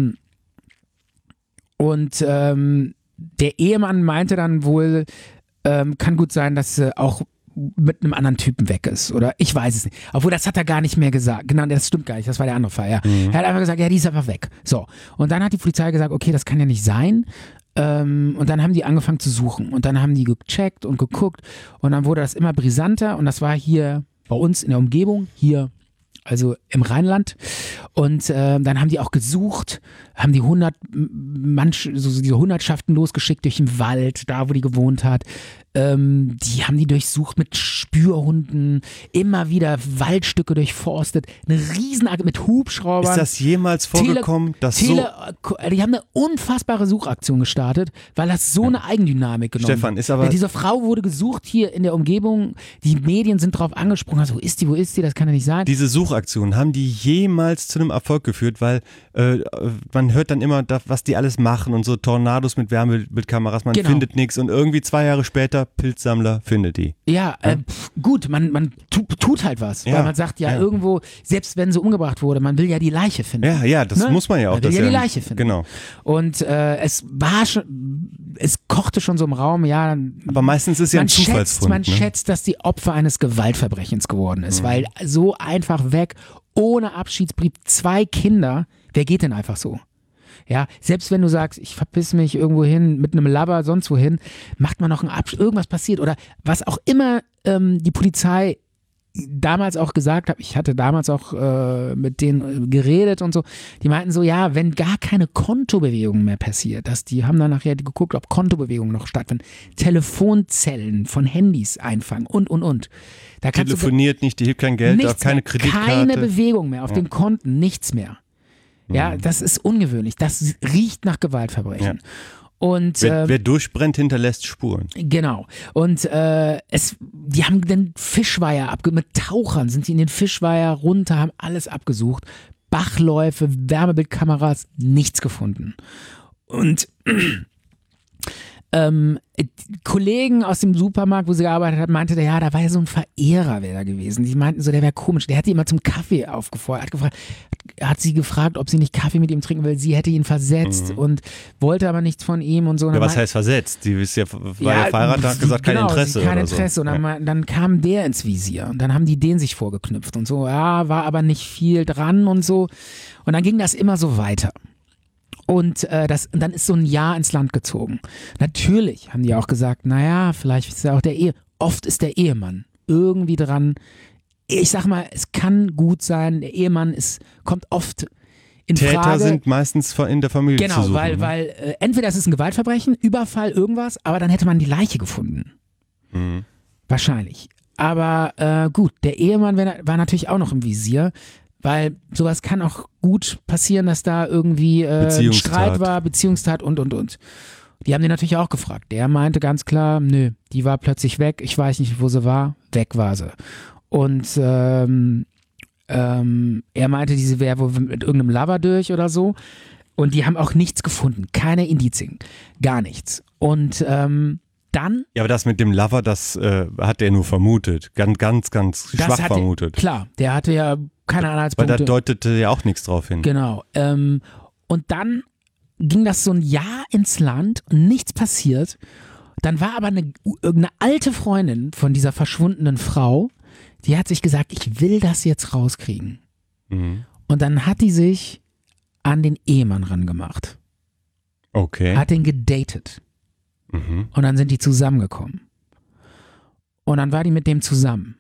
der Ehemann meinte dann wohl, kann gut sein, dass sie auch mit einem anderen Typen weg ist. Oder ich weiß es nicht. Obwohl, das hat er gar nicht mehr gesagt. Genau, das stimmt gar nicht. Das war der andere Fall, ja. Er hat einfach gesagt, ja, die ist einfach weg. So. Und dann hat die Polizei gesagt, okay, das kann ja nicht sein. Und dann haben die angefangen zu suchen. Und dann haben die gecheckt und geguckt. Und dann wurde das immer brisanter. Und das war hier bei uns in der Umgebung, hier, also im Rheinland. Und dann haben die auch gesucht, haben die diese Hundertschaften losgeschickt durch den Wald, da wo die gewohnt hat. Die haben die durchsucht mit Spürhunden, immer wieder Waldstücke durchforstet, eine Riesenaktion mit Hubschraubern. Ist das jemals vorgekommen, dass so... Die haben eine unfassbare Suchaktion gestartet, weil das so eine Eigendynamik genommen Stefan, hat. ist aber- Ja, diese Frau wurde gesucht hier in der Umgebung, die Medien sind drauf angesprungen, also wo ist die, das kann ja nicht sein. Diese Suchaktionen, haben die jemals zu einem Erfolg geführt? Weil man hört dann immer, was die alles machen und so Tornados mit Wärmebildkameras, man Genau. findet nichts und irgendwie 2 Jahre später, Pilzsammler findet die. Ja, gut, man tut halt was, Ja, weil man sagt ja, ja. irgendwo, selbst wenn sie umgebracht wurde, man will ja die Leiche finden. Ja, das Ne? muss man ja auch. Man will das ja die ja- Leiche finden. Genau. Und es kochte schon so im Raum, ja. Aber meistens ist ja ein Zufallsfund. Man ne? schätzt, dass die Opfer eines Gewaltverbrechens geworden ist, weil so einfach weg, ohne Abschiedsbrief, 2 Kinder, wer geht denn einfach so? Ja, selbst wenn du sagst, ich verpiss mich irgendwo hin mit einem Lover, sonst wohin, macht man noch einen Abschluss, irgendwas passiert oder was auch immer die Polizei damals auch gesagt hat, ich hatte damals auch mit denen geredet und so, die meinten so, ja, wenn gar keine Kontobewegung mehr passiert, die haben dann nachher geguckt, ob Kontobewegungen noch stattfinden, Telefonzellen von Handys einfangen und. Da kannst Telefoniert nicht, die hebt kein Geld, auch keine Kreditkarte. Keine Bewegung mehr auf den Konten, nichts mehr. Ja, das ist ungewöhnlich, das riecht nach Gewaltverbrechen. Ja. Und, wer durchbrennt, hinterlässt Spuren. Genau. Und die haben den Fischweiher mit Tauchern sind sie in den Fischweiher runter, haben alles abgesucht. Bachläufe, Wärmebildkameras, nichts gefunden. Und Kollegen aus dem Supermarkt, wo sie gearbeitet hat, meinte, ja, da war ja so ein Verehrer, wäre da gewesen. Die meinten so, der wäre komisch. Der hat die immer zum Kaffee aufgefordert. Hat sie gefragt, ob sie nicht Kaffee mit ihm trinken will. Sie hätte ihn versetzt und wollte aber nichts von ihm und so. Ja, was heißt versetzt? Die ist ja verheiratet, hat gesagt, kein Interesse. Kein Interesse. So. Und dann kam der ins Visier. Und dann haben die den sich vorgeknüpft und so. Ja, war aber nicht viel dran und so. Und dann ging das immer so weiter. Und dann ist so ein Jahr ins Land gezogen. Natürlich haben die auch gesagt, naja, vielleicht ist ja auch oft ist der Ehemann irgendwie dran. Ich sag mal, es kann gut sein, der Ehemann kommt oft in Frage. Täter sind meistens in der Familie zu suchen. Genau, weil entweder es ist ein Gewaltverbrechen, Überfall, irgendwas, aber dann hätte man die Leiche gefunden. Mhm. Wahrscheinlich. Aber gut, der Ehemann war natürlich auch noch im Visier. Weil sowas kann auch gut passieren, dass da irgendwie ein Streit war, Beziehungstat und. Die haben den natürlich auch gefragt. Der meinte ganz klar, nö, die war plötzlich weg, ich weiß nicht, wo sie war, weg war sie. Und er meinte, diese wäre wohl mit irgendeinem Lover durch oder so. Und die haben auch nichts gefunden, keine Indizien, gar nichts. Und dann. Ja, aber das mit dem Lover, das hat er nur vermutet. Ganz schwach vermutet. Klar, der hatte ja keine Anhaltspunkte. Weil da deutete ja auch nichts drauf hin. Genau. Und dann ging das so ein Jahr ins Land und nichts passiert. Dann war aber eine alte Freundin von dieser verschwundenen Frau, die hat sich gesagt, ich will das jetzt rauskriegen. Mhm. Und dann hat die sich an den Ehemann rangemacht. Okay. Hat den gedatet. Mhm. Und dann sind die zusammengekommen. Und dann war die mit dem zusammen.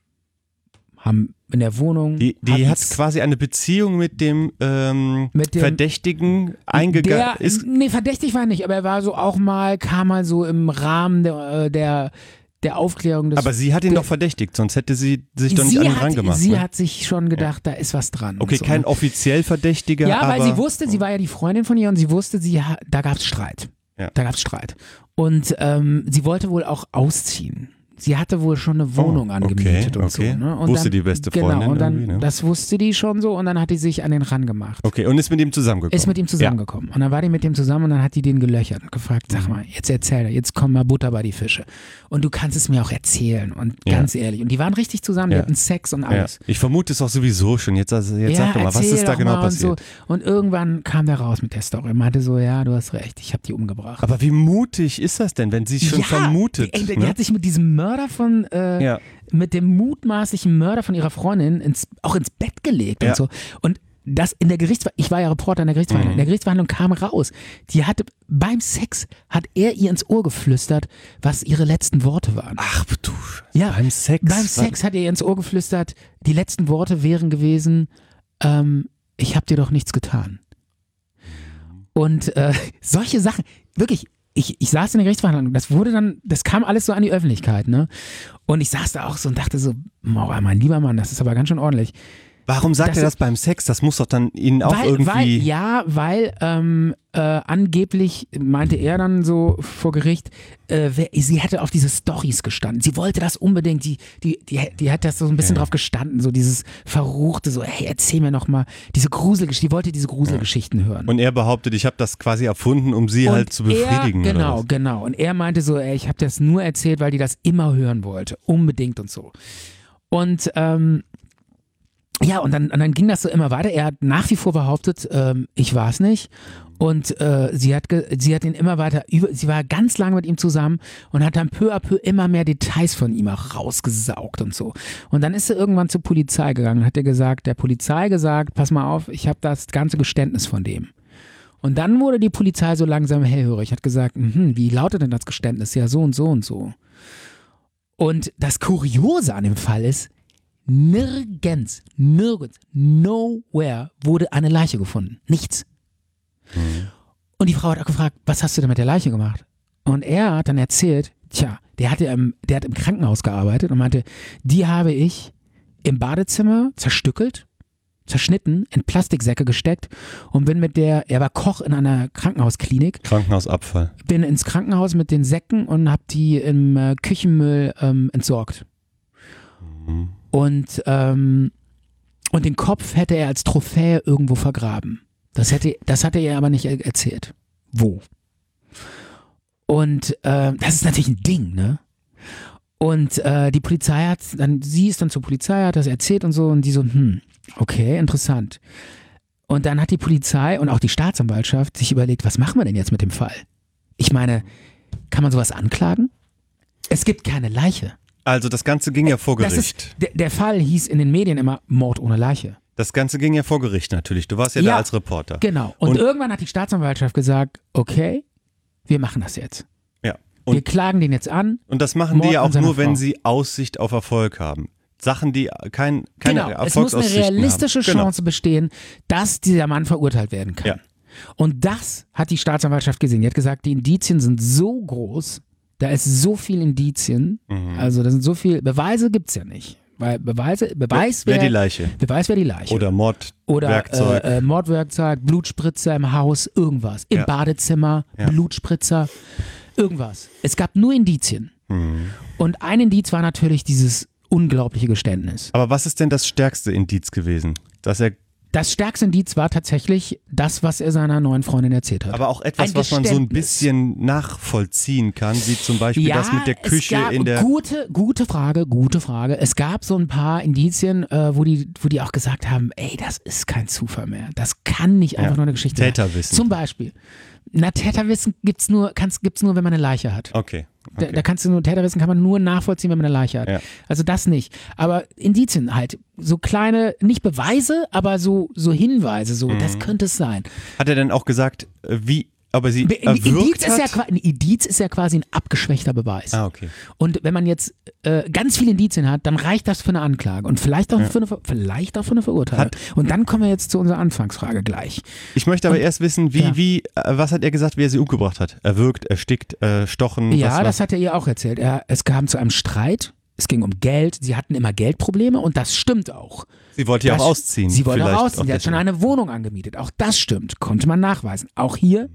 Haben in der Wohnung. Die hat quasi eine Beziehung mit dem Verdächtigen eingegangen. Nee, verdächtig war er nicht, aber er war so kam mal so im Rahmen der Aufklärung des. Aber sie hat ihn doch verdächtigt, sonst hätte sie sich doch nicht an ihn rangemacht. Sie hat sich schon gedacht, da ist was dran. Okay, kein offiziell Verdächtiger. Ja, weil aber sie wusste, sie war ja die Freundin von ihr und sie wusste, da gab es Streit. Ja. Da gab es Streit. Und sie wollte wohl auch ausziehen. Sie hatte wohl schon eine Wohnung angemietet und so. Ne? Und wusste die beste Freundin. Genau, und dann, das wusste die schon so und dann hat die sich an den Ran gemacht. Okay, und ist mit ihm zusammengekommen. Und dann war die mit dem zusammen und dann hat die den gelöchert und gefragt, sag mal, jetzt erzähl, jetzt komm mal Butter bei die Fische. Und du kannst es mir auch erzählen und ganz ehrlich. Und die waren richtig zusammen, die hatten Sex und alles. Ja. Ich vermute es auch sowieso schon. Jetzt sag doch mal, was ist da genau passiert? Und irgendwann kam der raus mit der Story und meinte so, ja, du hast recht, ich habe die umgebracht. Aber wie mutig ist das denn, wenn sie es schon vermutet? Die hat sich mit diesem Mörder mit dem mutmaßlichen Mörder von ihrer Freundin auch ins Bett gelegt und so. Und das in der ich war ja Reporter in der Gerichtsverhandlung. In der Gerichtsverhandlung kam raus, beim Sex hat er ihr ins Ohr geflüstert, was ihre letzten Worte waren. Ach du. Ja, beim Sex hat er ihr ins Ohr geflüstert, die letzten Worte wären gewesen, ich hab dir doch nichts getan. Und solche Sachen, wirklich, ich saß in der Gerichtsverhandlung, das kam alles so an die Öffentlichkeit, ne? Und ich saß da auch so und dachte so, mein lieber Mann, das ist aber ganz schön ordentlich. Warum sagt er das beim Sex? Das muss doch dann ihn auch irgendwie... Weil angeblich meinte er dann so vor Gericht, sie hätte auf diese Storys gestanden. Sie wollte das unbedingt, die hat das so ein bisschen drauf gestanden, so dieses Verruchte, so hey, erzähl mir noch mal diese Gruselgeschichten, die wollte diese Gruselgeschichten hören. Und er behauptet, ich habe das quasi erfunden, um sie halt zu befriedigen. Genau. Und er meinte so, ich habe das nur erzählt, weil die das immer hören wollte, unbedingt und so. Und ja, und dann ging das so immer weiter. Er hat nach wie vor behauptet, ich war es nicht. Und sie hat ihn immer weiter sie war ganz lange mit ihm zusammen und hat dann peu à peu immer mehr Details von ihm auch rausgesaugt und so. Und dann ist sie irgendwann zur Polizei gegangen und hat der Polizei gesagt, pass mal auf, ich habe das ganze Geständnis von dem. Und dann wurde die Polizei so langsam hellhörig, hat gesagt, wie lautet denn das Geständnis? Ja, so und so und so. Und das Kuriose an dem Fall ist, nirgends, nowhere wurde eine Leiche gefunden. Nichts. Und die Frau hat auch gefragt, was hast du denn mit der Leiche gemacht? Und er hat dann erzählt, der hat im Krankenhaus gearbeitet und meinte, die habe ich im Badezimmer zerschnitten, in Plastiksäcke gesteckt und bin mit der, er war Koch in einer Krankenhausklinik. Krankenhausabfall. Bin ins Krankenhaus mit den Säcken und habe die im Küchenmüll entsorgt. Und den Kopf hätte er als Trophäe irgendwo vergraben. Das hatte er aber nicht erzählt. Wo? Und das ist natürlich ein Ding, ne? Und die Polizei sie ist dann zur Polizei, hat das erzählt und so und die so, okay, interessant. Und dann hat die Polizei und auch die Staatsanwaltschaft sich überlegt, was machen wir denn jetzt mit dem Fall? Ich meine, kann man sowas anklagen? Es gibt keine Leiche. Also das Ganze ging ja vor Gericht. Der Fall hieß in den Medien immer Mord ohne Leiche. Das Ganze ging ja vor Gericht natürlich. Du warst ja da als Reporter. Genau. Und irgendwann hat die Staatsanwaltschaft gesagt, okay, wir machen das jetzt. Ja. Wir klagen den jetzt an. Und das machen die ja auch nur, wenn sie Aussicht auf Erfolg haben. Sachen, die keine Erfolgsaussichten es muss eine realistische haben. Chance bestehen, dass dieser Mann verurteilt werden kann. Ja. Und das hat die Staatsanwaltschaft gesehen. Die hat gesagt, die Indizien sind so groß, da ist so viel Indizien, also da sind so viele, Beweise gibt es ja nicht. Weil Beweis wäre die Leiche. Beweis wäre die Leiche. Oder Mordwerkzeug. Oder Mordwerkzeug, Blutspritzer im Haus, irgendwas. Im Badezimmer, Blutspritzer, irgendwas. Es gab nur Indizien. Und ein Indiz war natürlich dieses unglaubliche Geständnis. Aber was ist denn das stärkste Indiz gewesen? Das stärkste Indiz war tatsächlich das, was er seiner neuen Freundin erzählt hat. Aber auch etwas, was man so ein bisschen nachvollziehen kann, wie zum Beispiel das mit der Küche in der... Gute Frage. Es gab so ein paar Indizien, wo die auch gesagt haben, ey, das ist kein Zufall mehr. Das kann nicht einfach nur eine Geschichte sein. Täterwissen. Zum Beispiel. Täterwissen gibt's nur, wenn man eine Leiche hat. Okay. Da kannst du nur, Täterwissen kann man nur nachvollziehen, wenn man eine Leiche hat. Ja. Also das nicht. Aber Indizien halt, so kleine, nicht Beweise, aber so Hinweise, das könnte es sein. Hat er denn auch gesagt, wie, aber sie erwürgt hat? Ein Indiz ist ja quasi ein abgeschwächter Beweis. Ah, okay. Und wenn man jetzt ganz viele Indizien hat, dann reicht das für eine Anklage und vielleicht auch für eine Verurteilung. Und dann kommen wir jetzt zu unserer Anfangsfrage gleich. Ich möchte aber erst wissen, was hat er gesagt, wie er sie umgebracht hat? Erwürgt, erstickt, stochen? Ja, das hat er ihr auch erzählt. Es kam zu einem Streit. Es ging um Geld. Sie hatten immer Geldprobleme und das stimmt auch. Sie wollte ja auch ausziehen. Sie wollte auch ausziehen. Sie hat schon eine Wohnung angemietet. Auch das stimmt. Konnte man nachweisen. Auch hier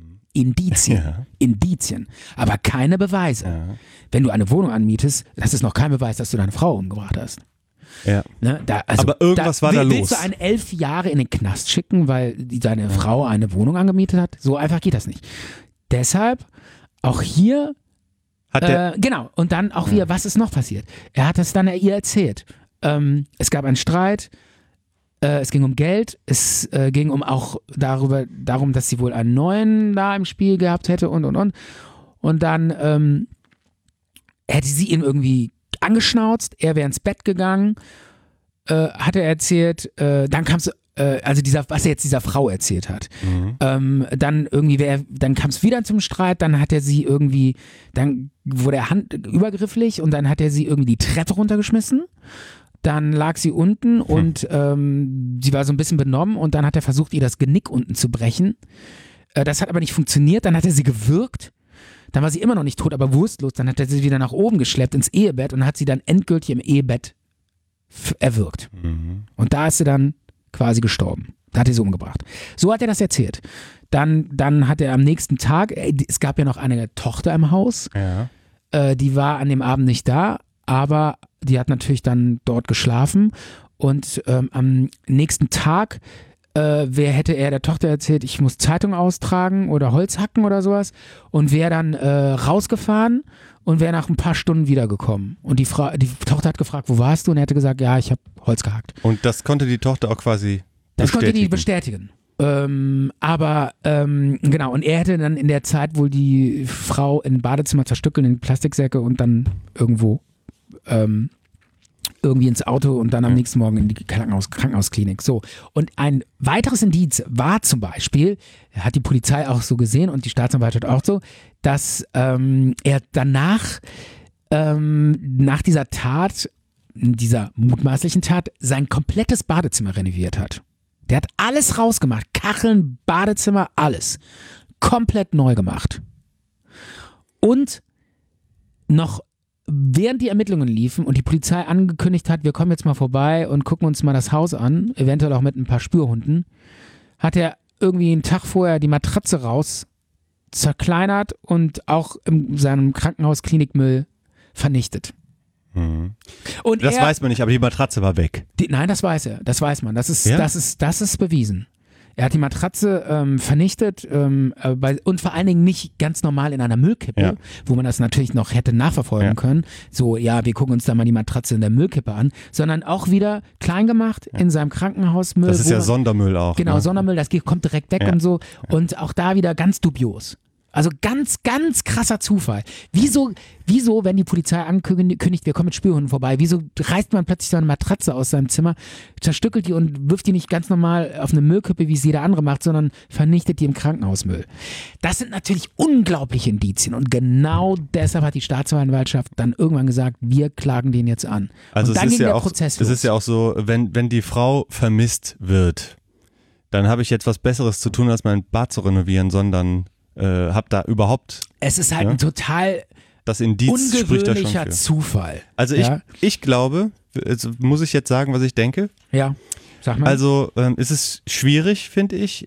Indizien, aber keine Beweise. Ja. Wenn du eine Wohnung anmietest, das ist noch kein Beweis, dass du deine Frau umgebracht hast. Ja. Ne? Aber irgendwas war da los. Willst du einen 11 Jahre in den Knast schicken, weil deine Frau eine Wohnung angemietet hat? So einfach geht das nicht. Deshalb auch hier genau. Und dann auch wieder, was ist noch passiert? Er hat das dann ihr erzählt. Es gab einen Streit. Es ging um Geld, es ging auch darum, dass sie wohl einen neuen da im Spiel gehabt hätte und. Und dann hätte sie ihn irgendwie angeschnauzt, er wäre ins Bett gegangen, hat er erzählt, dann kam es, was er jetzt dieser Frau erzählt hat. Dann kam es wieder zum Streit, dann hat er sie irgendwie, dann wurde er übergrifflich und dann hat er sie irgendwie die Treppe runtergeschmissen. Dann lag sie unten und sie war so ein bisschen benommen und dann hat er versucht, ihr das Genick unten zu brechen. Das hat aber nicht funktioniert. Dann hat er sie gewürgt. Dann war sie immer noch nicht tot, aber bewusstlos. Dann hat er sie wieder nach oben geschleppt ins Ehebett und hat sie dann endgültig im Ehebett erwürgt. Und da ist sie dann quasi gestorben. Da hat er sie umgebracht. So hat er das erzählt. Dann hat er am nächsten Tag, es gab ja noch eine Tochter im Haus. Ja. Die war an dem Abend nicht da, aber die hat natürlich dann dort geschlafen und am nächsten Tag hätte er der Tochter erzählt, ich muss Zeitung austragen oder Holz hacken oder sowas und wäre dann rausgefahren und wäre nach ein paar Stunden wiedergekommen. Und die Tochter hat gefragt, wo warst du? Und er hätte gesagt, ja, ich habe Holz gehackt. Und das konnte die Tochter auch quasi bestätigen? Das konnte die bestätigen. Genau, und er hätte dann in der Zeit wohl die Frau im Badezimmer zerstückeln in Plastiksäcke und dann irgendwo irgendwie ins Auto und dann am nächsten Morgen in die Krankenhausklinik. So. Und ein weiteres Indiz war zum Beispiel, hat die Polizei auch so gesehen und die Staatsanwaltschaft auch so, dass er danach, nach dieser Tat, dieser mutmaßlichen Tat, sein komplettes Badezimmer renoviert hat. Der hat alles rausgemacht. Kacheln, Badezimmer, alles. Komplett neu gemacht. Und noch während die Ermittlungen liefen und die Polizei angekündigt hat, wir kommen jetzt mal vorbei und gucken uns mal das Haus an, eventuell auch mit ein paar Spürhunden, hat er irgendwie einen Tag vorher die Matratze raus, zerkleinert und auch in seinem Krankenhausklinikmüll vernichtet. Mhm. Und Das weiß man nicht, aber die Matratze war weg. Nein, das weiß er, das weiß man, das ist bewiesen. Er hat die Matratze vernichtet und vor allen Dingen nicht ganz normal in einer Müllkippe, wo man das natürlich noch hätte nachverfolgen können. So, ja, wir gucken uns da mal die Matratze in der Müllkippe an, sondern auch wieder klein gemacht in seinem Krankenhausmüll. Das ist ja Sondermüll auch. Genau, ne? Sondermüll, das kommt direkt weg und so. Und auch da wieder ganz dubios. Also ganz, ganz krasser Zufall. Wieso, wenn die Polizei ankündigt, wir kommen mit Spürhunden vorbei, wieso reißt man plötzlich so eine Matratze aus seinem Zimmer, zerstückelt die und wirft die nicht ganz normal auf eine Müllkippe, wie es jeder andere macht, sondern vernichtet die im Krankenhausmüll? Das sind natürlich unglaubliche Indizien und genau deshalb hat die Staatsanwaltschaft dann irgendwann gesagt, wir klagen den jetzt an. Also und dann es ist ging ja der auch, Prozess es los. ist ja auch so, wenn die Frau vermisst wird, dann habe ich jetzt was Besseres zu tun, als mein Bad zu renovieren, sondern habe da überhaupt Es ist halt ein total das Indiz spricht da schon ungewöhnlicher für. Zufall. Also ich glaube, also muss ich jetzt sagen, was ich denke? Ja, sag mal. Also es ist schwierig, finde ich.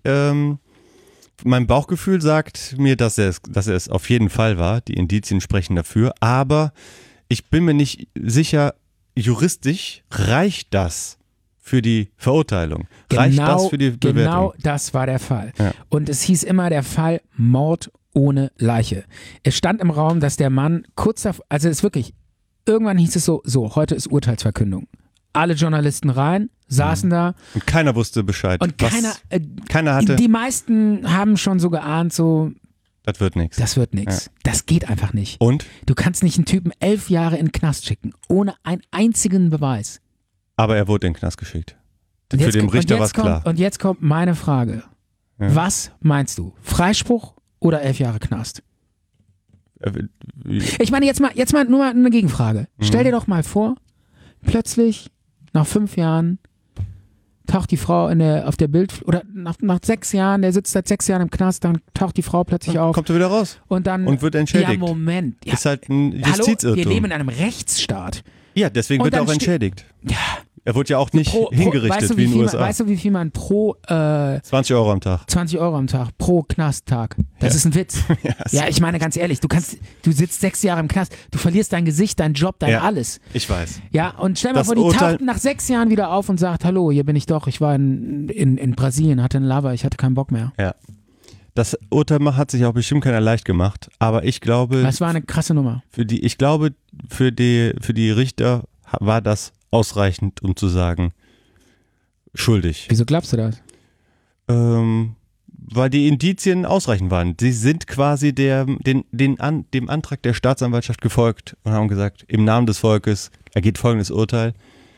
Mein Bauchgefühl sagt mir, dass er es auf jeden Fall war. Die Indizien sprechen dafür. Aber ich bin mir nicht sicher, juristisch reicht das für die Verurteilung? Reicht das für die Bewertung? Genau das war der Fall. Ja. Und es hieß immer der Fall Mord ohne Leiche. Es stand im Raum, dass der Mann kurz davor, also es ist wirklich, irgendwann hieß es so, heute ist Urteilsverkündung. Alle Journalisten rein, saßen da. Und keiner wusste Bescheid. Und keiner hatte, die meisten haben schon so geahnt, so, das wird nichts. das wird nichts. Ja. Das geht einfach nicht. Und? Du kannst nicht einen Typen 11 Jahre in den Knast schicken, ohne einen einzigen Beweis. Aber er wurde in den Knast geschickt. Und Für jetzt den kommt- Richter und war jetzt es klar. Und jetzt kommt meine Frage. Ja. Was meinst du? Freispruch oder 11 Jahre Knast? Ich meine, jetzt mal nur mal eine Gegenfrage. Stell dir doch mal vor, plötzlich nach 5 Jahren taucht die Frau auf der Bild, oder nach 6 Jahren, der sitzt seit 6 Jahren im Knast, dann taucht die Frau plötzlich auf. Kommt er wieder raus Und dann. und wird entschädigt. Ja, Moment. Ja, Ist halt ein hallo, Justizirrtum. wir leben in einem Rechtsstaat. Ja, deswegen Und wird er dann auch entschädigt. Ja. Er wurde ja auch nicht hingerichtet weißt du, wie in den viel USA. weißt du, wie viel man pro 20 Euro am Tag. 20 Euro am Tag pro Knasttag. Das Ja. ist ein Witz. Ja, ich meine ganz ehrlich, du sitzt 6 Jahre im Knast, du verlierst dein Gesicht, dein Job, dein Ja. alles. Ich weiß. Ja, und stell mal Das vor, die Urteil- taucht nach 6 Jahren wieder auf und sagt, hallo, hier bin ich doch, ich war in Brasilien, hatte einen Lover, ich hatte keinen Bock mehr. Ja. Das Urteil hat sich auch bestimmt keiner leicht gemacht, aber ich glaube, Das war eine krasse Nummer. für die Richter war das ausreichend, um zu sagen, schuldig. Wieso glaubst du das? Weil die Indizien ausreichend waren. Sie sind quasi dem Antrag der Staatsanwaltschaft gefolgt und haben gesagt, im Namen des Volkes ergeht folgendes Urteil.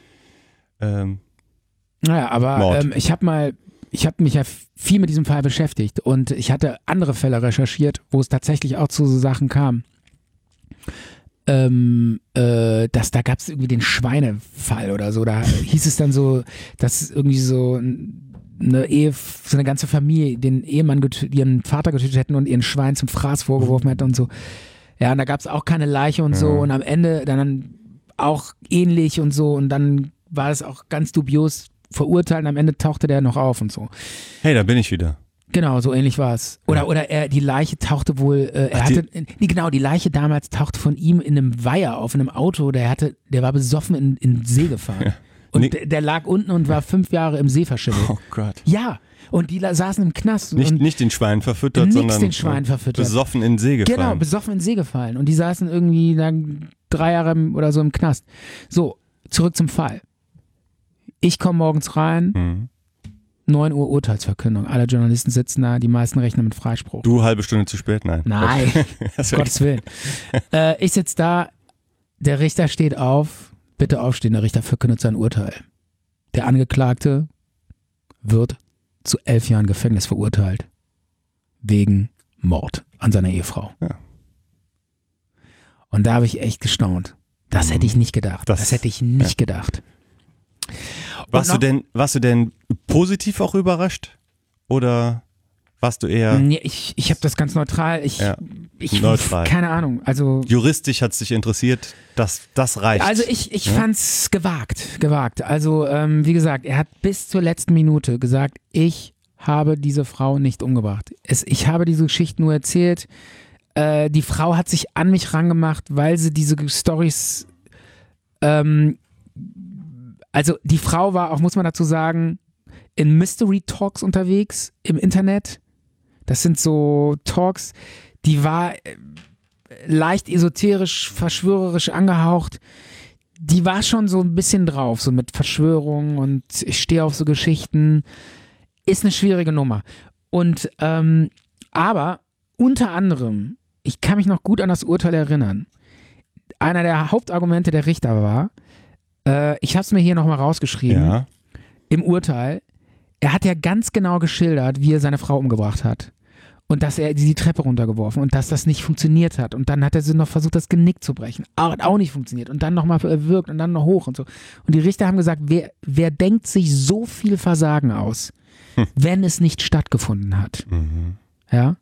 Naja, aber Mord. ich habe mich ja viel mit diesem Fall beschäftigt und ich hatte andere Fälle recherchiert, wo es tatsächlich auch zu so Sachen kam. Da gab es irgendwie den Schweinefall oder so. Da hieß es dann so, dass irgendwie so eine ganze Familie den Ehemann ihren Vater getötet hätten und ihren Schwein zum Fraß vorgeworfen hätten und so. Ja, und da gab es auch keine Leiche und so und am Ende dann auch ähnlich und so und dann war es auch ganz dubios verurteilt und am Ende tauchte der noch auf und so. Hey, da bin ich wieder. Genau, so ähnlich war es. Oder die Leiche tauchte wohl, die Leiche damals tauchte von ihm in einem Weiher auf, in einem Auto, der war besoffen in den See gefahren. Ja. Und der lag unten und war 5 Jahre im See verschimmelt. Oh Gott. Ja, und die saßen im Knast. Nicht den Schwein verfüttert, Nix sondern den Schwein verfüttert. besoffen in den See gefallen. Genau, besoffen in den See gefallen. Und die saßen irgendwie dann 3 Jahre oder so im Knast. So, zurück zum Fall. Ich komme morgens rein, 9 Uhr Urteilsverkündung. Alle Journalisten sitzen da, die meisten rechnen mit Freispruch. Du halbe Stunde zu spät? Nein. Nein, Das um Gottes Willen. Ich sitze da, der Richter steht auf, Bitte aufstehen, der Richter verkündet sein Urteil. Der Angeklagte wird zu 11 Jahren Gefängnis verurteilt. Wegen Mord an seiner Ehefrau. Ja. Und da habe ich echt gestaunt. Das hätte ich nicht gedacht. Das hätte ich nicht gedacht. Warst du denn positiv auch überrascht? Oder warst du eher... Nee, ich habe das ganz neutral. Neutral. Keine Ahnung. Also Juristisch hat es dich interessiert, das reicht. Also ich fand's gewagt. Also wie gesagt, er hat bis zur letzten Minute gesagt, ich habe diese Frau nicht umgebracht. Ich habe diese Geschichte nur erzählt. Die Frau hat sich an mich rangemacht, weil sie diese Storys, also die Frau war auch, muss man dazu sagen, in Mystery Talks unterwegs im Internet. Das sind so Talks, die war leicht esoterisch, verschwörerisch angehaucht. Die war schon so ein bisschen drauf, so mit Verschwörungen und ich stehe auf so Geschichten. Ist eine schwierige Nummer. Und aber unter anderem, ich kann mich noch gut an das Urteil erinnern, einer der Hauptargumente der Richter war, ich habe es mir hier nochmal rausgeschrieben, im Urteil, er hat ja ganz genau geschildert, wie er seine Frau umgebracht hat. Und dass er die Treppe runtergeworfen und dass das nicht funktioniert hat. Und dann hat er sie noch versucht, das Genick zu brechen. Hat auch nicht funktioniert. Und dann nochmal erwürgt und dann noch hoch und so. Und die Richter haben gesagt, wer denkt sich so viel Versagen aus, wenn es nicht stattgefunden hat? Mhm. Ja.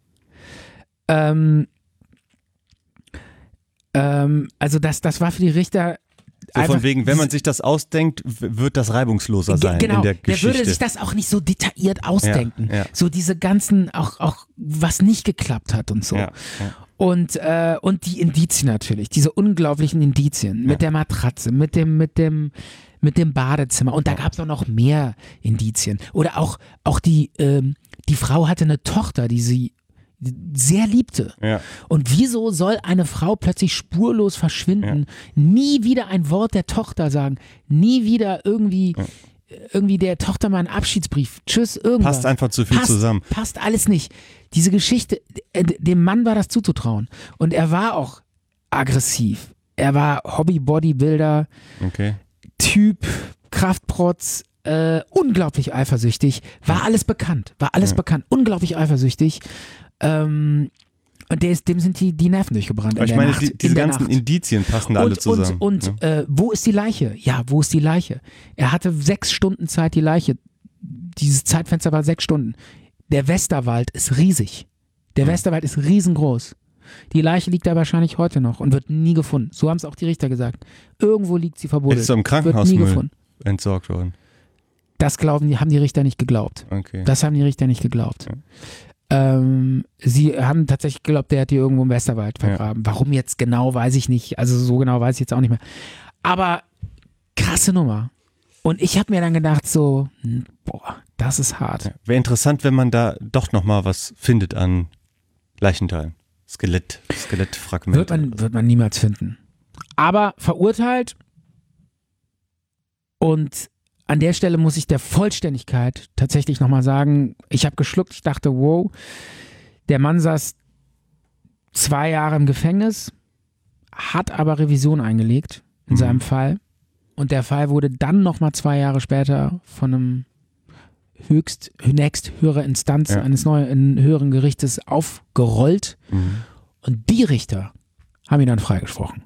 Also das war für die Richter so von wegen, wenn man sich das ausdenkt, wird das reibungsloser sein in der Geschichte. Der würde sich das auch nicht so detailliert ausdenken. Ja. So diese ganzen, auch was nicht geklappt hat und so. Ja. Und die Indizien natürlich, diese unglaublichen Indizien mit der Matratze, mit dem Badezimmer. Und da gab es auch noch mehr Indizien. Oder auch die Frau hatte eine Tochter, die sie sehr liebte. Ja. Und wieso soll eine Frau plötzlich spurlos verschwinden, nie wieder ein Wort der Tochter sagen, nie wieder irgendwie der Tochter mal einen Abschiedsbrief, tschüss, irgendwas. Passt einfach zu viel zusammen. Passt alles nicht. Diese Geschichte, dem Mann war das zuzutrauen. Und er war auch aggressiv. Er war Hobby-Bodybuilder, Typ, Kraftprotz, unglaublich eifersüchtig. War alles bekannt, unglaublich eifersüchtig. Und dem sind die Nerven durchgebrannt. Aber ich meine, diese ganzen Indizien passen alle zusammen. Und wo ist die Leiche? Ja, wo ist die Leiche? Er hatte 6 Stunden Zeit, die Leiche. Dieses Zeitfenster war 6 Stunden. Der Westerwald ist riesig. Der Westerwald ist riesengroß. Die Leiche liegt da wahrscheinlich heute noch und wird nie gefunden. So haben es auch die Richter gesagt. Irgendwo liegt sie verbuddelt. Ist so im Krankenhausmüll entsorgt worden. Das haben die Richter nicht geglaubt. Okay. Das haben die Richter nicht geglaubt. Ja. Sie haben tatsächlich geglaubt, der hat die irgendwo im Westerwald vergraben. Ja. Warum jetzt genau, weiß ich nicht. Also so genau weiß ich jetzt auch nicht mehr. Aber krasse Nummer. Und ich habe mir dann gedacht so, boah, das ist hart. Ja. Wäre interessant, wenn man da doch nochmal was findet an Leichenteilen. Skelettfragmente. Wird man niemals finden. Aber verurteilt und an der Stelle muss ich der Vollständigkeit tatsächlich nochmal sagen, ich habe geschluckt, ich dachte, wow, der Mann saß 2 Jahre im Gefängnis, hat aber Revision eingelegt in seinem Fall und der Fall wurde dann nochmal 2 Jahre später von einem nächsthöhere Instanz eines höheren Gerichtes aufgerollt und die Richter haben ihn dann freigesprochen.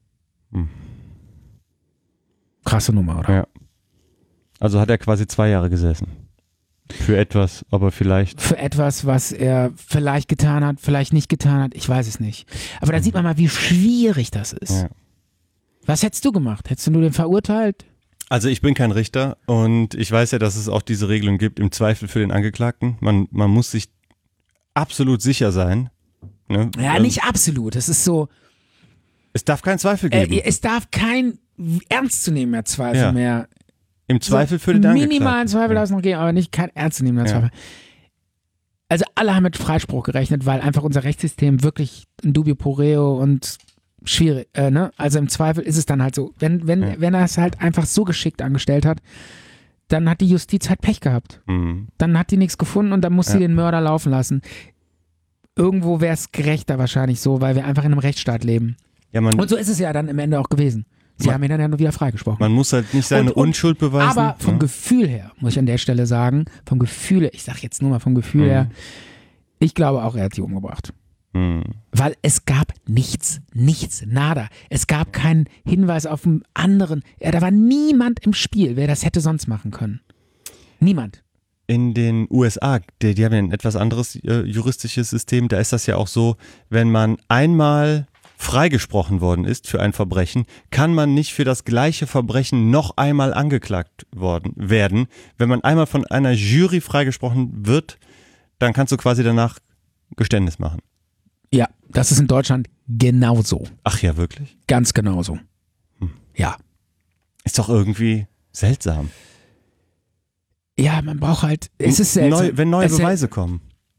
Krasse Nummer, oder? Ja. Also hat er quasi 2 Jahre gesessen. Für etwas, aber vielleicht. Für etwas, was er vielleicht getan hat, vielleicht nicht getan hat, ich weiß es nicht. Aber da sieht man mal, wie schwierig das ist. Ja. Was hättest du gemacht? Hättest du den verurteilt? Also ich bin kein Richter und ich weiß ja, dass es auch diese Regelung gibt, im Zweifel für den Angeklagten. Man muss sich absolut sicher sein. Ne? Ja, nicht absolut. Es ist so. Es darf keinen Zweifel geben. Es darf kein ernstzunehmender Zweifel mehr. Im Zweifel für den Angeklagten. Minimalen Zweifel darf es noch geben, aber nicht kein ernstzunehmender Zweifel. Also alle haben mit Freispruch gerechnet, weil einfach unser Rechtssystem wirklich ein dubio pro reo und schwierig, ne? Also im Zweifel ist es dann halt so, wenn er es halt einfach so geschickt angestellt hat, dann hat die Justiz halt Pech gehabt. Dann hat die nichts gefunden und dann muss sie den Mörder laufen lassen. Irgendwo wäre es gerechter wahrscheinlich so, weil wir einfach in einem Rechtsstaat leben. Ja, und so ist es ja dann im Ende auch gewesen. Sie haben ihn dann ja nur wieder freigesprochen. Man muss halt nicht seine Unschuld beweisen. Aber vom Gefühl her, muss ich an der Stelle sagen, vom Gefühl her, ich sag jetzt nur mal vom Gefühl her, ich glaube auch, er hat sie umgebracht. Weil es gab nichts, nada. Es gab keinen Hinweis auf einen anderen. Da war niemand im Spiel, wer das hätte sonst machen können. Niemand. In den USA, die haben ja ein etwas anderes juristisches System, da ist das ja auch so, wenn man einmal freigesprochen worden ist für ein Verbrechen, kann man nicht für das gleiche Verbrechen noch einmal angeklagt werden. Wenn man einmal von einer Jury freigesprochen wird, dann kannst du quasi danach Geständnis machen. Ja, das ist in Deutschland genauso. Ach ja, wirklich? Ganz genauso. Ja. Ist doch irgendwie seltsam. Ja, man braucht halt, es ist seltsam. Wenn neue Beweise kommen.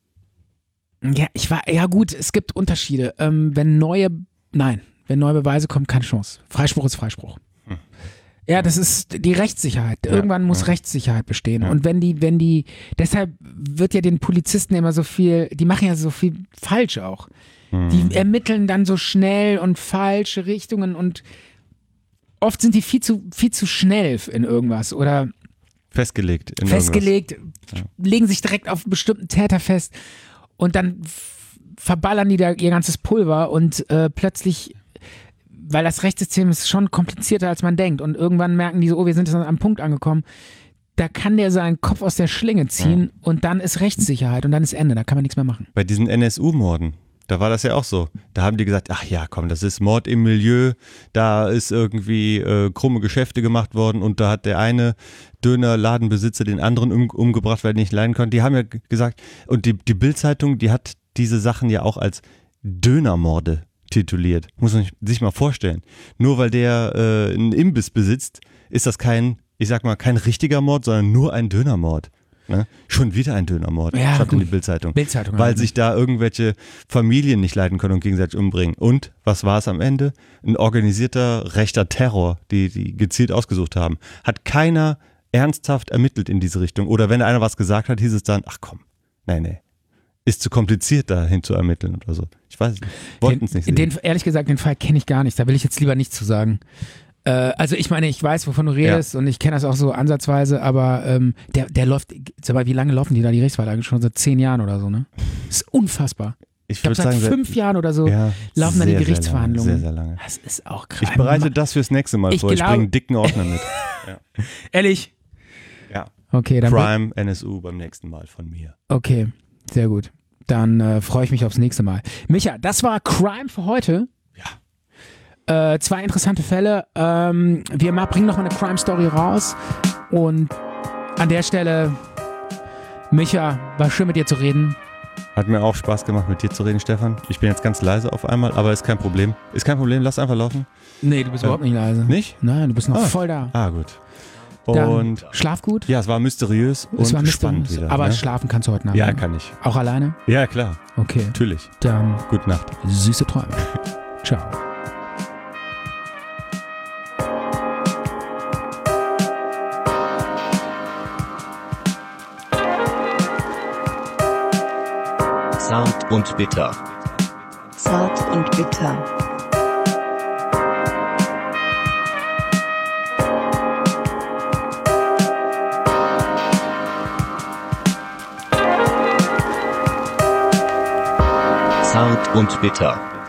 Ja gut, es gibt Unterschiede. Wenn neue Beweise kommen, keine Chance. Freispruch ist Freispruch. Ja, das ist die Rechtssicherheit. Irgendwann muss Rechtssicherheit bestehen. Und wenn die, deshalb wird ja den Polizisten immer so viel, die machen ja so viel falsch auch. Die ermitteln dann so schnell und falsche Richtungen und oft sind die viel zu schnell in irgendwas oder festgelegt, legen sich direkt auf einen bestimmten Täter fest und dann verballern die da ihr ganzes Pulver und plötzlich, weil das Rechtssystem ist schon komplizierter als man denkt und irgendwann merken die so, wir sind jetzt am Punkt angekommen, da kann der seinen Kopf aus der Schlinge ziehen und dann ist Rechtssicherheit und dann ist Ende, da kann man nichts mehr machen. Bei diesen NSU-Morden, da war das ja auch so. Da haben die gesagt, ach ja, komm, das ist Mord im Milieu, da ist irgendwie krumme Geschäfte gemacht worden und da hat der eine Dönerladenbesitzer den anderen umgebracht, weil er nicht leiden konnte. Die haben ja gesagt, und die Bild-Zeitung, die hat diese Sachen ja auch als Dönermorde tituliert. Muss man sich mal vorstellen. Nur weil der einen Imbiss besitzt, ist das kein richtiger Mord, sondern nur ein Dönermord. Ne? Schon wieder ein Dönermord, schreibt in die Bild-Zeitung. Weil sich da irgendwelche Familien nicht leiden können und gegenseitig umbringen. Und, was war es am Ende? Ein organisierter rechter Terror, die gezielt ausgesucht haben. Hat keiner ernsthaft ermittelt in diese Richtung. Oder wenn einer was gesagt hat, hieß es dann, ach komm, nee. Ist zu kompliziert, dahin zu ermitteln oder so. Ich weiß es nicht. Wollten es nicht sehen. Ehrlich gesagt, den Fall kenne ich gar nicht. Da will ich jetzt lieber nichts zu sagen. Also ich meine, ich weiß, wovon du redest und ich kenne das auch so ansatzweise, aber der läuft, sag mal, wie lange laufen die da, die Rechtsverlage? Schon seit 10 Jahren oder so, ne? Das ist unfassbar. Ich glaube, seit 5 Jahren oder so laufen dann die Gerichtsverhandlungen. Sehr lange. Das ist auch krass. Ich bereite das fürs nächste Mal vor. Ich bringe einen dicken Ordner mit. Ja. Ehrlich? Ja. Okay, dann Crime, NSU beim nächsten Mal von mir. Okay, sehr gut. Dann freue ich mich aufs nächste Mal. Micha, das war Crime für heute. Ja. 2 interessante Fälle. Wir bringen nochmal eine Crime-Story raus. Und an der Stelle, Micha, war schön mit dir zu reden. Hat mir auch Spaß gemacht, mit dir zu reden, Stefan. Ich bin jetzt ganz leise auf einmal, aber ist kein Problem. Ist kein Problem, lass einfach laufen. Nee, du bist überhaupt nicht leise. Nicht? Nein, du bist noch voll da. Ah, gut. Dann schlaf gut. Ja, es war mysteriös und spannend wieder. Aber ne? Schlafen kannst du heute Nacht. Ja, kann ich. Auch alleine? Ja, klar. Okay. Natürlich. Dann gute Nacht. Süße Träume. Ciao. Zart und bitter. Zart und bitter. Zart und bitter.